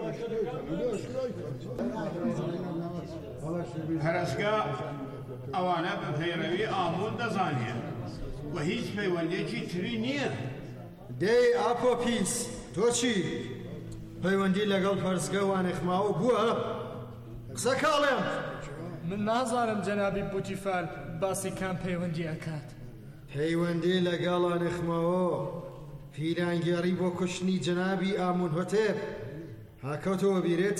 پەرستگا ئەوانە بە پەیڕەوی ئامون دەزانێن و هیچ پەیوەندێکی تری نییە. دەی ئاپۆپیس تۆ چی؟ پەیوەندی لەگەڵ پەرزگە وانێخماوە بووە؟ قسە کاڵێم من نازانم جەنابی بوتیفال باسی کام پەیوەندی ئەکات. پەیوەندی لەگەڵ وانێخماوە پیرانگێڕی بۆ کوشتنی جەنابی ئامون هۆتێب هاکەوتەوە بیرێت؟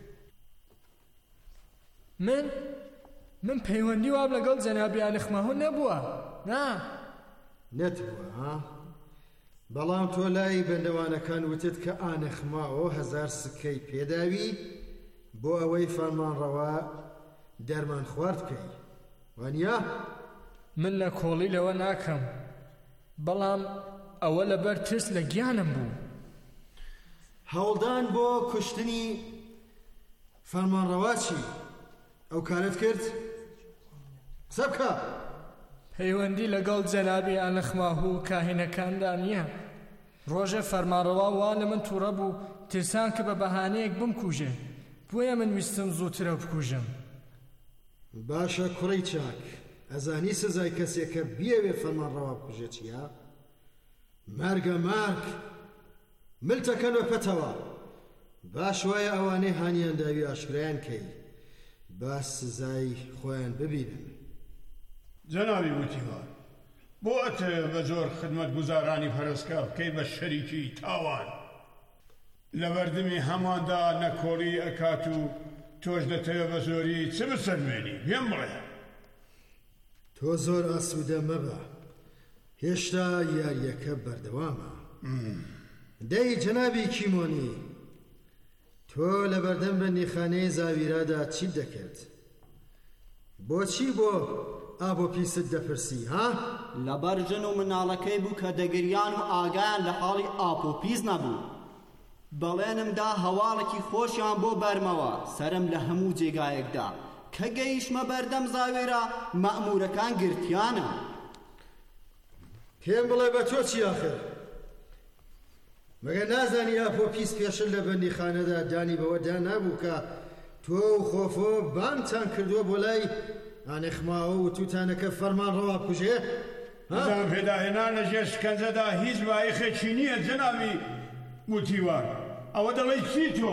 من پەیوەندی وام لەگەڵ جەنابی ئانێخماوە نەبووە. نەتبووە ها؟ بەڵام تۆ لای بەندەوانەکان وتت کە ئانێخماوە 1000 سکەی پێداوی بۆ ئەوەی فەرمانڕەوا دەرمان خوارد بکەی وانیە؟ من لە کۆڵی لەوە ناکەم بەڵام ئەوە لەبەر ترس لە گیانم بوو. هەوڵدان بۆ کوشتنی فەرمانڕەوا چی؟ ئەو کارت کرد؟ قسە بکە! پەیوەندی لەگەڵ جەنابی ئانێخماو و کاهینەکاندا نییە. ڕۆژە فەرمانڕەوا وا لە من تووڕە بوو ترسان کە بە بەهانەیەک بمکوژێ بۆیە من ویستم زووترە بکوژم. باشە کوڕی چاک ئەزانی سزای کەسێکە بیەوێ فەرمانڕەوا بکوژێ چییە؟ مەرگە مارگ ملتەکەنە پەتەوە باش وایە ئەوانەی هانیان داوی ئاشکرایان کەی با سزای خۆیان ببینن. جەنابی وتیوار بۆ ئەتەوێ بە زۆر خدمەت گوزارانی پەرستگا بکەی بە شەریکی تاوان لە بەردەمی هەماندا نەکۆڵی ئەکات و تۆش دەتەوێ بە زۆری چ بسەلمێنی پێم بڵێ. تۆ زۆر ئاسوودە مەبە هێشتا یاریەکە بەردەوامە. دەی جەنابی کیمۆنی تۆ لە بەردەم بەندیخانەی زاویرادا چیت دەکرد؟ بۆچی بۆ ئابۆپیست دەپرسی ها؟ لەبەر ژن و مناڵەکەی بوو کە دەگریان و ئاگایان لە حاڵی ئاپۆپیز نەبوو. بەڵێنمدا هەواڵێکی خۆشیان بۆ بەرمەوە سەرم لە هەموو جێگایەکدا کە گەیشتمە بەردەم زاوێرە مەئموورەکان گرتیانە. پێم بڵێ بە تۆ چی ئاخر؟ مەگە نازانی ئاپۆپیس پێشتر لە بەندیخانەدا دانی بەوەدا نابوو کە تۆ و خۆفۆ بانتان کردووە بۆ لای ئانێخماوە و تووتانەکە فەرمانڕەوا بکوژێ؟ نظام پێداهێنان لەژێر شکەنجەدا هیچ بایەخێکی نییە جەنابی وتیوار. ئەوە دەڵێی چی تۆ؟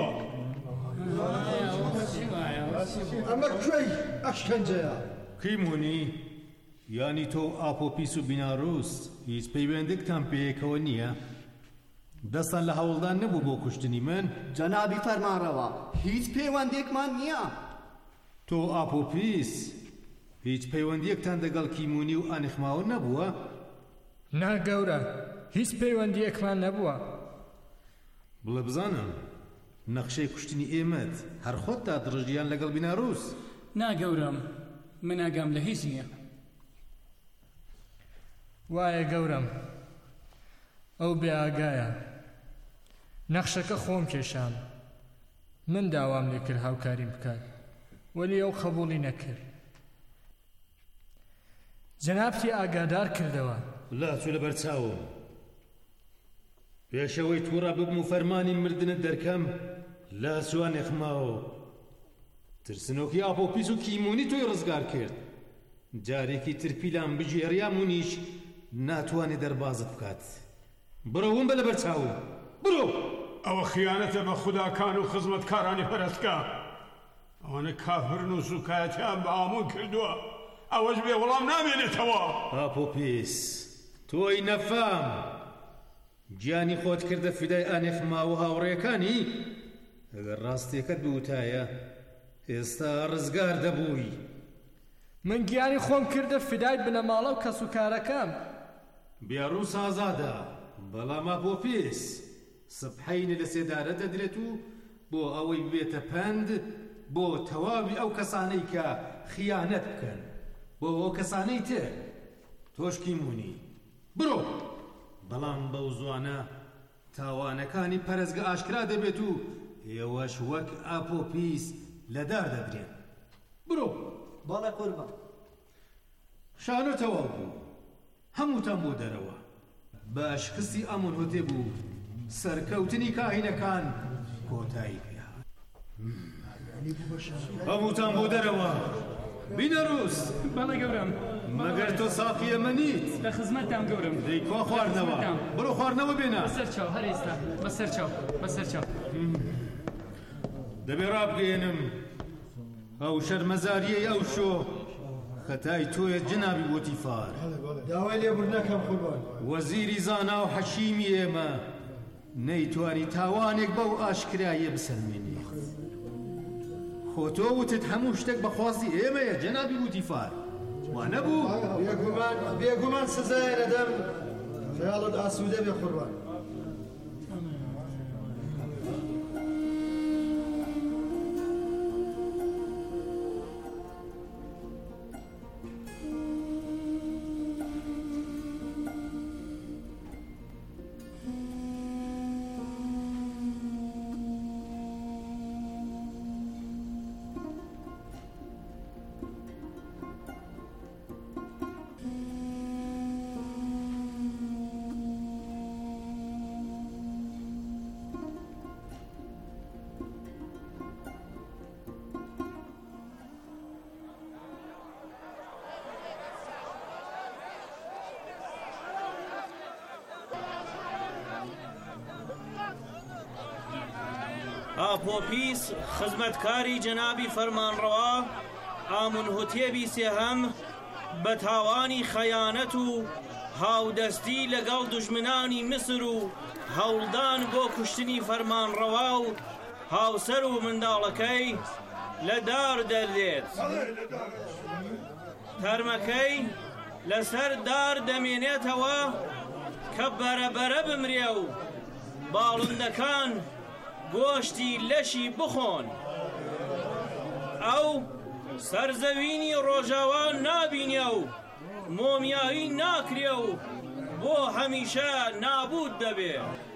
ئەمە کوێی ئەشکەنجەیە؟ کیمۆنی یانی تۆ ئاپۆپیس و بیناڕوس هیچ پەیوەندێکتان پێیەکەوە نییە؟ دەستان لە هەوڵدان نەبوو بۆ کوشتنی من؟ جەنابی فەرمانڕەوا هیچ پەیوەندێکمان نییە. تۆ ئاپۆپیس هیچ پەیوەندیەکتان دەگەڵ کیمۆنی و ئانێخماوە نەبووە؟ نا گەورە هیچ پەیوەندیەکمان نەبووە. بڵێ بزانم نەخشەی کوشتنی ئێمەت هەر خۆت تا دڕژیان لەگەڵ بیناڕوس؟ نا گەورم من ئاگام لە هیچ نییە. وایە گەورم ئەو بێ ئاگایە. نەخشەکە خۆم کێشام من داوام لێ کرد هاوکاریم بکات وەلی ئەو قبوڵی نەکرد. جەنابتی ئاگادار کردەوە. لا چوو لە بەرچاوم پێشەوەی تووڕە ببم و فەرمانی مردنت دەرکەم لا سوانێخماوە ترسنۆکی ئاپۆپیس و کیمۆنی تۆی ڕزگار کرد. جارێکی ترپیلان بژێڕیا مونیش ناتوانێ دەربازت بکات. بڕەوم بە لە بەرچاوم بڕۆ. ئەوە خیانەتە بە خوداکان و خزمەتکارانی پەرستگا. ئەوانە کافرن و سوکایەتیان بە ئامون کردووە ئەوەش بێ وەڵام نامێنێتەوە. ئاپۆپیس تۆی نەفام گیانی خۆت کردە فیدای ئانێخماوە هاوڕێیەکانی؟ ئەگەر ڕاستیەکەت بوتایە ئێستا ڕزگار دەبووی. من گیانی خۆم کردە فیدای بنەماڵە و کەس و کارەکەم. بیاڕووس ئازادە بەڵام ئاپۆپیس سبحەینە لە سێدارە دەدرێت و بۆ ئەوەی بێتە پەند بۆ تەواوی ئەو کەسانەی کە خیانەت بکەن. بۆ ئەو کەسانەی تر تۆشکی مونی بڕۆ. بەڵام بەو زوانە تاوانەکانی پەرستگە ئاشکرا دەبێت و ئێوەش وەک ئاپۆپیس لەدار دەدرێن. بڕۆ. بەڵێ قوربان. شانۆ تەواو بوو، هەمووتان بۆ دەرەوە. بە ئەشکستی ئامونهۆتێب و سەرکەوتنی کاهینەکان کۆتایی پێها. هەمووتان بۆ دەرەوە. بینە ڕووس. بەڵێ گەورم. مەگەر تۆ ساقی ئێمە نیت. لە خزمەتتان گەورم. دەی کوا خواردنەوە. بڕۆ خواردنەوە بێنە. بەسەر چاو هەر ئێستا. بەسەر چاو. بەسەر چاو. دەبێ ڕابگەێنم ئەو شەرمەزاریەی ئەو شۆ خەتای تۆیە جنابی بۆتیفار. داوای لێبوور نەکەم قوربان. وەزیری زانا و حەشیمی ئێمە نەیتوانی تاوانێک بەو ئاشکرایە بسەلمێنی. خۆ تۆ وتت هەموو شتێک بەخواستی ئێمەیە جەنابی بوتیفار. وانە بوو؟ بێگومان سزایە لەدەم خەیاڵت ئاسوودە بێ قوربان. ئاپۆپیس خزمەتکاری جەنابی فەرمانڕەوا ئامونهۆتێبی سێهەم بە تاوانی خەیانەت و هاودەستی لەگەڵ دوژمنانی میسر و هەوڵدان بۆ کوشتنی فەرمانڕەوا و هاوسەر و منداڵەکەی لە دار دەردێت. تەرمەکەی لەسەر دار دەمێنێتەوە کە بەرەبەرە بمرێ و باڵندەکان گۆشتی لەشی بخۆن. ئەو سەرزەوینی ڕۆژاوان نابینێ و مۆمیایی ناکرێ و بۆ هەمیشە نابوود دەبێ.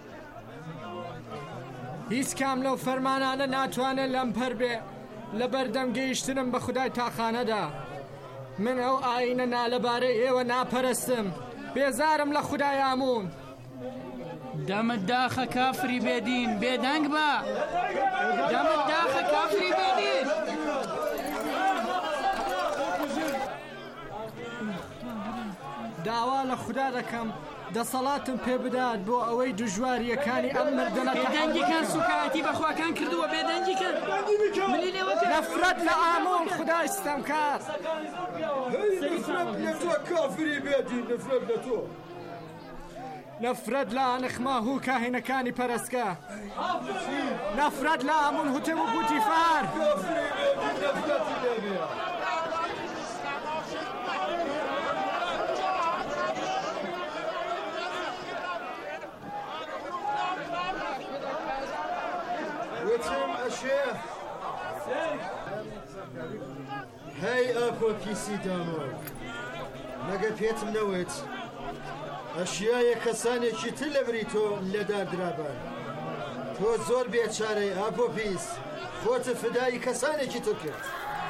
هیچ کام لەو فەرمانانە ناتوانێت لەمپەر بێ لە بەردەم گەیشتنم بە خودای تاخانەدا. من ئەو ئاینە نالەبارەی ئێوە ناپەرستم. بێزارم لە خودای ئامون. دەمت داخە کافری بێدین بێدەنگ بە. دەمت داخە کافری بێدین. داوا لە خوددا دەکەم دەسەڵاتم پێ بدات بۆ ئەوەی دژواریەکانی ئەم مردنە بێدەنگیکان سوکایەتی بەخواکان کردووە. بێدەنگیکەن نەفرەت لە ئامون خودای ستەمکار. نەفرەت لە تۆ کافری بێدین. نەفرەت لە تۆ. نەفرەت لە ئانەخماه و کاهینەکانی پەرستگا. نەفرەت لە ئامونهۆتێب و بوتیفار. وتم ئەشێ هەی ئاپۆپیسی دامۆ مەگە پێتم نەوێت ئەشیایە کەسانێکی تر لە بری تۆ لەدار درابان. تۆ زۆر بێچارەی ئاپۆپیس خۆتە فدایی کەسانێکی تر کرد.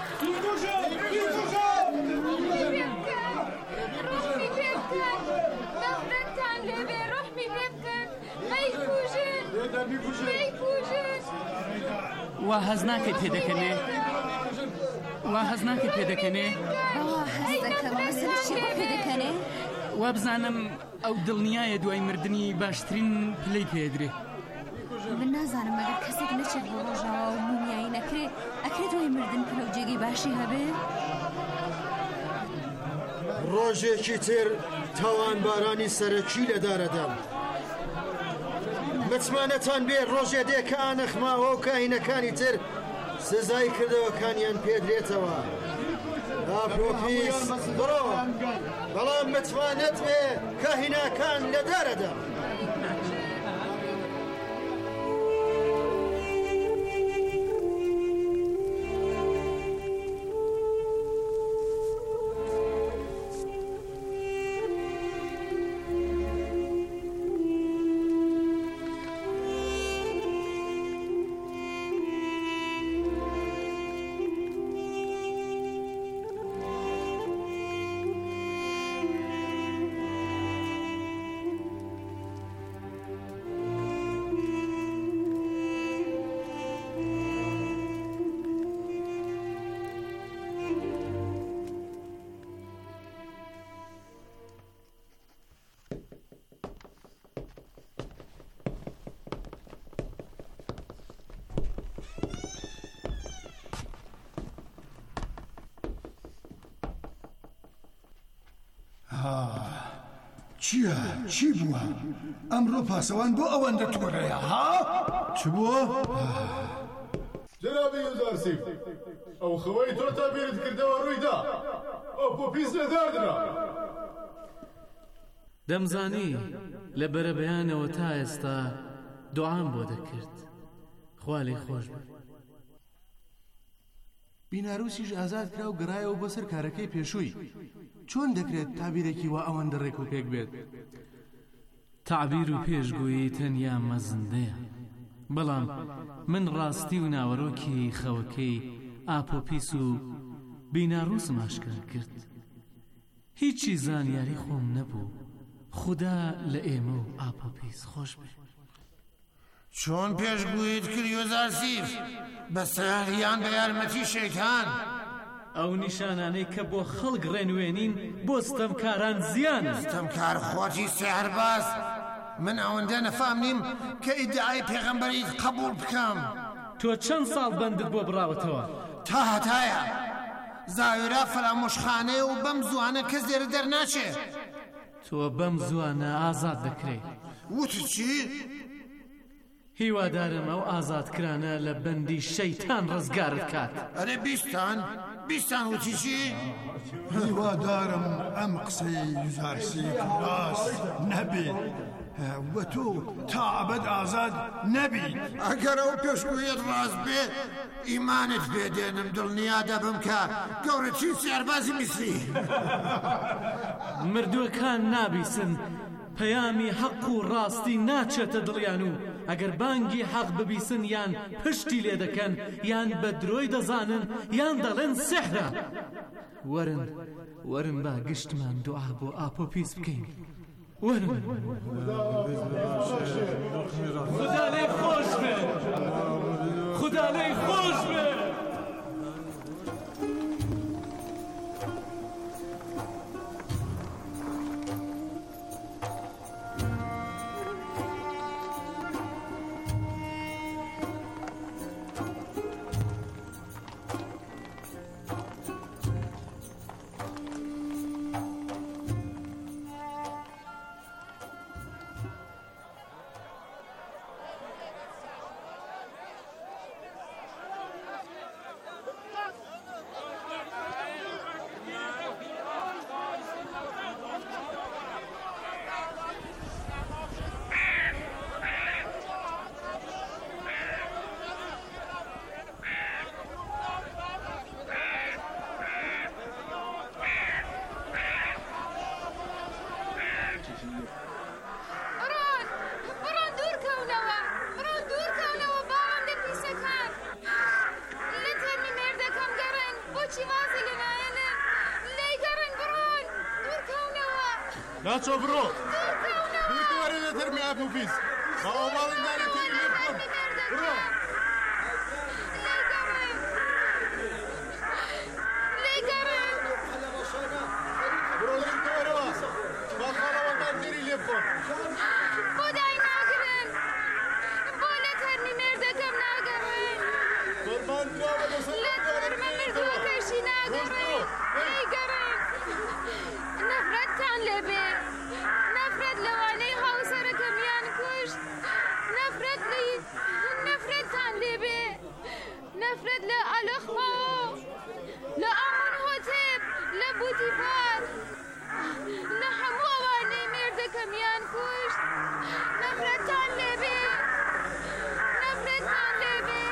وا هەز ناکەی پێدەکەنێ. وا هەز ناکەی پێدەکەنێ. وا بزانم ئەو دڵنیایە دوای مردنی باشترین پلەی پێدرێ. من نازانم ئەگەر کەسێک نەچێت بۆ ڕۆژاوە و مومیایی نەکرێ ئەکرێت دوای مردن پلە و جێگەی باشی هەبێ. ڕۆژێکی تر تاوانبارانی سەرەکی لەدارەدەم. متمانەتان بێ ڕۆژێ دێ کە ئانەخماوە و کاهینەکانی تر سزای کردەوەکانیان پێدرێتەوە. ئاپۆپیس بڕۆ، بەڵام متمانەت بێ کاهینەکان لەدارەدەم. چییە؟ چی بووە؟ ئەمڕۆ پاسەوان بۆ ئەوەندە تۆڕەیە ها؟ چ بووە؟ جنابی یوزارسی ئەو خەوەی تۆ تا بیرت کردەوە ڕوویدا ئەو پۆپیس لەدادرا دەمزانی لە بەرەبەیانەوە تا ئێستا دوعام بۆ دەکرد خوا لێی خۆش بێ. بیناروسیش ئازاد کرا و گەڕایەوە بەسەر کارەکەی پێشووی. چۆن دەکرێت تابیرێکی وا ئەوەندە ڕێک و پێک بێت؟ تعبیر و پێشگویی تەنیا مەزندەیە، بەڵام من ڕاستی و ناوەڕۆکی خەوەکەی ئاپۆپیس و بیناروسم ئاشکرا کرد. هیچی زانیاری خۆم نەبوو. خوددا لە ئێمە و ئاپۆپیس خۆش بێ. چۆن پێشگویت کرد یۆزارسیف بە سەیاریان بە یارمەتی شەیتان؟ ئەو نیشانانەی کە بۆ خەڵک ڕێنوێنین بۆ ستەمکاران زیانە. ستەمکار خۆتی سێهەرباز من ئەوەندە نەفامنیم کە ئیدعای پێغەمبەریت قبول بکەم. تۆ چەند ساڵ بەندت بۆ بڕاوەتەوە؟ تا هەتایە زاوێرا فەرامۆشخانەیە و بەم زوانە کەس لێرە دەرناچێت. تۆ بەم زوانە ئازاد دەکرێت. وتت چی؟ هیوادارم ئەو ئازادکرانە لە بەندی شەیتان ڕزگارت کات. ئەرێ بیستان وتی چی؟ هیوادارم ئەم قسەی یوزارسیف ڕاست نەبێت وە تۆ تا ئەبەد ئازاد نەبیت. ئەگەر ئەو پێشگویت ڕاست بێ ئیمانت بێدێنم دڵنیا دەبم کە گەورەترین سیاربازی میسری. مردووەکان نابیسن، پەیامی حەق و ڕاستی ناچێتە دڵیان و ئەگەر بانگی حەق ببیسن یان پشتی لێ دەکەن یان بە درۆی دەزانن یان دەڵێن سحرە. وەرن با گشتمان دوعا بۆ ئاپۆپیس بکەین. وەرن خوددا لێی خۆش بێ، خوددا لێی خۆش بێ. ناچۆ بڕۆ وەرە لە تەرمی ئاپۆپیس بە ئاواڵندانی تۆی لێ بکەم. بڕۆ بڕۆ لێمتەوەرەوە با خاڵەوەکان تێری لێ بکۆن. بۆ دای ناگرن، بۆ لە تەرمی مێردەکەم ناگەڕێن، فەرمان کراوە لەسەر لە تەرمە مردووەکەشی ناگەڕێن. نەیگەڕێن. نەفرەتتان لێبێ، نەفرەت لەوانەی هاوسەرەکەمیان کوشت، نەفرەتتان لێبێ، نەفرەت لە ئەلەخماوە، لە ئامونهۆتێب، لە بوتیفار، لە هەموو ئەوانەی مێردەکەمیان کوشت. نەفرەتتان لێبێ، نەفرەتتان لێبێ.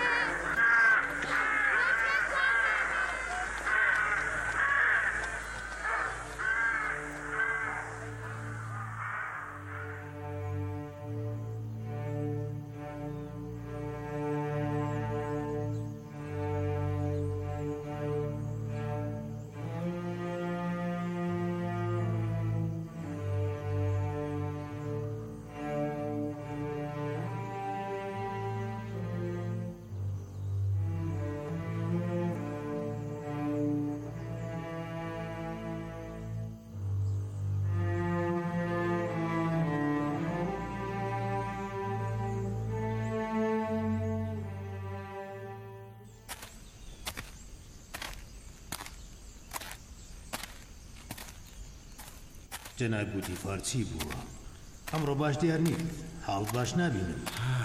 جەناب بوتیفار چی بووە؟ ئەمڕۆ باش دیار نیت، حاڵ باش نابینم.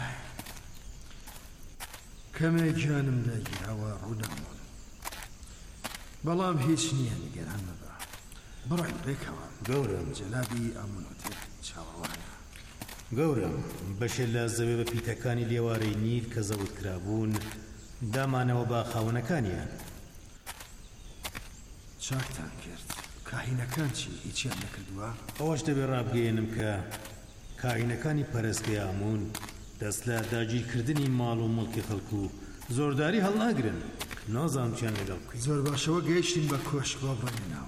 کەمێک گیانم داگیراوە ڕووداوە، بەڵام هیچ نییە نیگەران مەبە. بڕۆین بێکەوە. گەورم جەنابی ئەمونۆتێ چاوەڕوانە. گەورم بەشێ لە زەوێ بە پیتەکانی لێوارەی نیل کە زەوت کرابوون دامانەوە بە خاوەنەکانیان. چاکتان کرد. کاهینەکان چی هیچیان نەکردووە؟ ئەوەش دەبێ ڕابگەێنم کە کاهینەکانی پەرستگای ئامون دەست لە داگیرکردنی ماڵ و مڵکی خەڵکو و زۆرداری هەڵناگرن. نازانم چیان لەگەڵ بکەین. زۆر باشەوە گەیشتین بە کۆشک بۆ بڕێنەوە.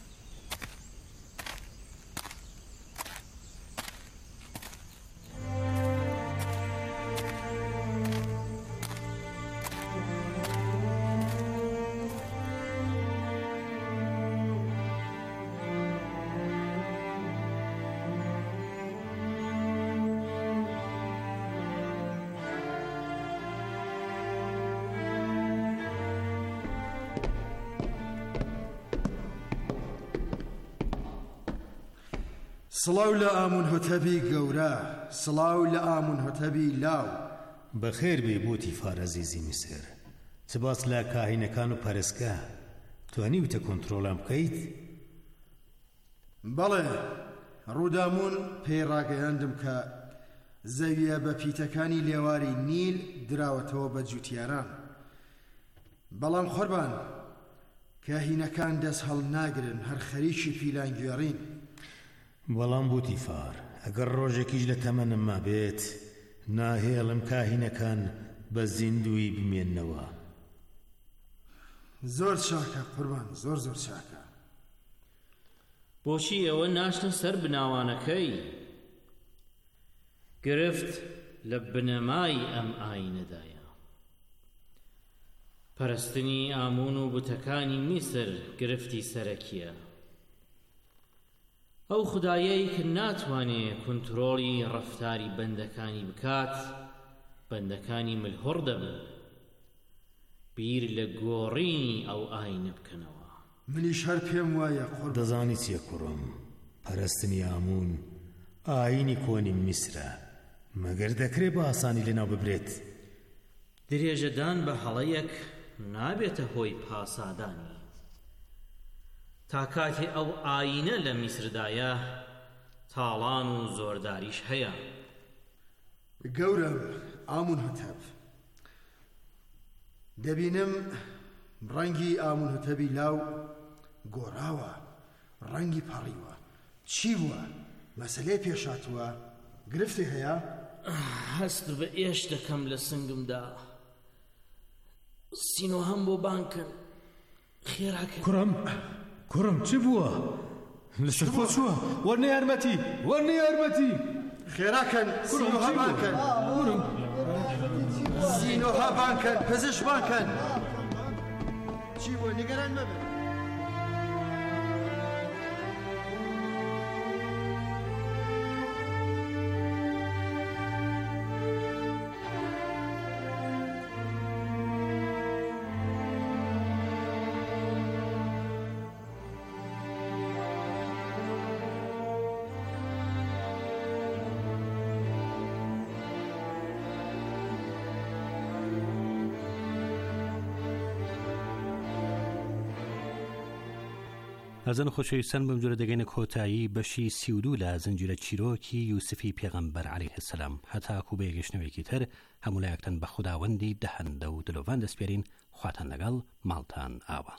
سڵاو لە ئامون هۆتەبی گەورە، سڵاو لە ئامون هۆتەبی لاو. بەخێر بێ بۆتی فارەزیزی میسر. سپاس لە کاهینەکان و پەرستگا. توانیوتە کۆنتڕۆڵام بکەیت؟ بەڵێ، ڕوودامون پێی ڕاگەیاندم کە زەویە بە پیتەکانی لێواری نیل دراوەتەوە بە جوتیاران. بەڵام قوربان، کاهینەکان دەست هەڵ ناگرن، هەر خەریکی پیلانگوێڕین. بەڵام بوتیفار، ئەگەر ڕۆژێکیش لە تەمەنم ما بێت ناهێڵم کاهینەکان بە زیندوی بمێننەوە. زۆر چاکە قوربان، زۆر زۆر چاکە. بۆچی ئەوە ناشتە سەر بناوانەکەی؟ گرفت لە بنەمای ئەم ئاینەدایە. پەرستنی ئامون و بوتەکانی میسر گرفتی سەرەکیە. ئەو خودایەی کە ناتوانێت کۆنتڕۆڵی ڕەفتاری بەندەکانی بکات، بەندەکانی ملهوڕ دەبن، بیر لە گۆڕینی ئەو ئاینە بکەنەوە. منیش هەر پێم وایە قوربان. دەزانی چیە کوڕم؟ پەرستنی ئامون ئاینی کۆنی میسرە، مەگەر دەکرێت بە ئاسانی لەناو ببرێت. درێژەدان بە هەڵەیەک نابێتە هۆی پاسادانی. تا کاتی ئەو ئاینە لە میسردایە تاڵان و زۆرداریش هەیە. گەورم ئامون هۆتەب، دەبینم ڕەنگی ئامون هۆتەبی لاو گۆڕاوە، ڕەنگی پەڕیوە. چی بووە؟ مەسەلەی پێشاتووە؟ گرفتی هەیە؟ هەست بە ئێش دەکەم لە سنگمدا. سینۆ هەم بۆ بانکن. خێراکە کوڕم چی بووە؟ لەسەر خۆ چووە؟ وەرنە یارمەتی، وەرنە یارمەتی. خێراکەن، سینۆها بانکەن، سینۆها بانکەن، پزیشک بانکەن. چی بووە؟ نیگەران مەبن. ئەزن خۆشەویستان بەم جۆرە دەگەینە کۆتایی بەشی 32 لە زنجیرە چیرۆکی یوسفی پێغەمبەر عەلەیه السەلام. هەتاکو بە یەگەشتنەوەیەکی تر هەموو لایەکتان بە خوداوەندی دەهەندە و دلۆڤان دەسپێرین. خواتان لەگەڵ، ماڵتان ئاوە.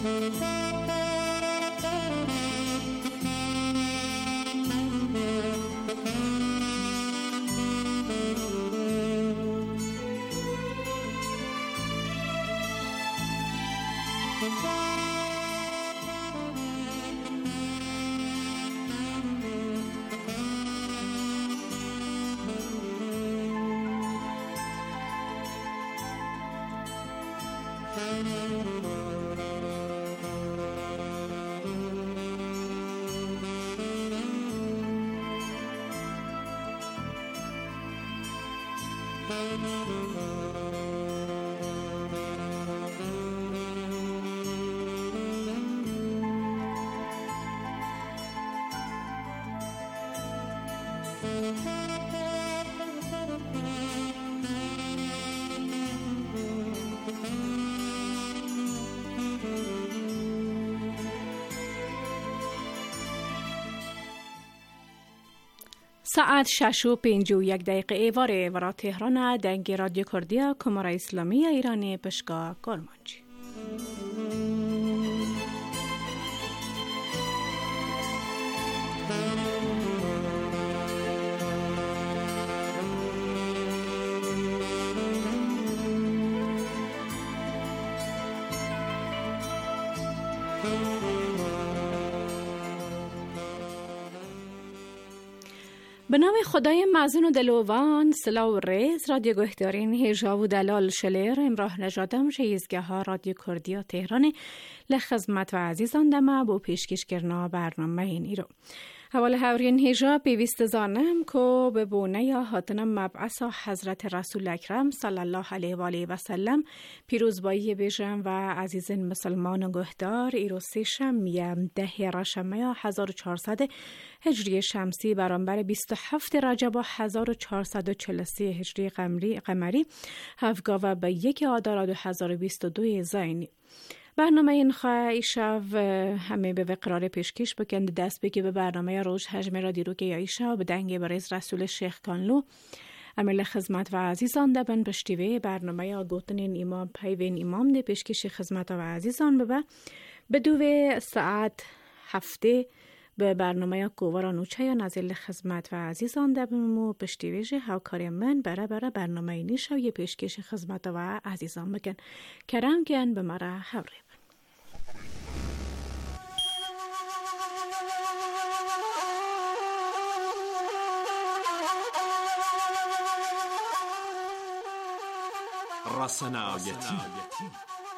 ساعت 6:51 واره ورا تهران دنگ رادیو کردیا کمر اسلامی ایران پشگاه کرمانچی. به نام خدای معزون و دلوان سلا و ریز رادیو گهدارین هیجا و دلال شلیر امراه نجادم شیزگه ها رادیو کردیا تهران لخدمت و عزیزان دمه با پیشکش کرنا برنامه این رو حوال هورین هیجا پیوست زانم که به بونه یا هاتنم مبعث حضرت رسول اکرم صلی الله علیه و آله و سلم پیروزبایی بیجم و عزیزین مسلمان و گهدار ایروسی شمیم 10 رشمه 1400 هجری شمسی برانبر 27 رجب 1443 هجری قمری هفگاه به 1 آذر 2022 زینی. برنامه این خواهی شب همه به قرار پیشکش بکند دست بگی به برنامه روز حجم را دیرو که یایشا به دنگ بریز رسول شیخ کانلو عمل خدمت و عزیزان دبن بشتیوه برنامه آگوتنین امام پیوین امام ده پیشکش خدمت و عزیزان ببه بدوه ساعت 7 به برنامه کوورا نوچه یا نزل خدمت و عزیزان دبمو پشتیویج هاوکاری من برای برنامه نیش و یه پیشکش خدمت و عزیزان بکن کرم گن به مرا حوری ڕەسەناوەتی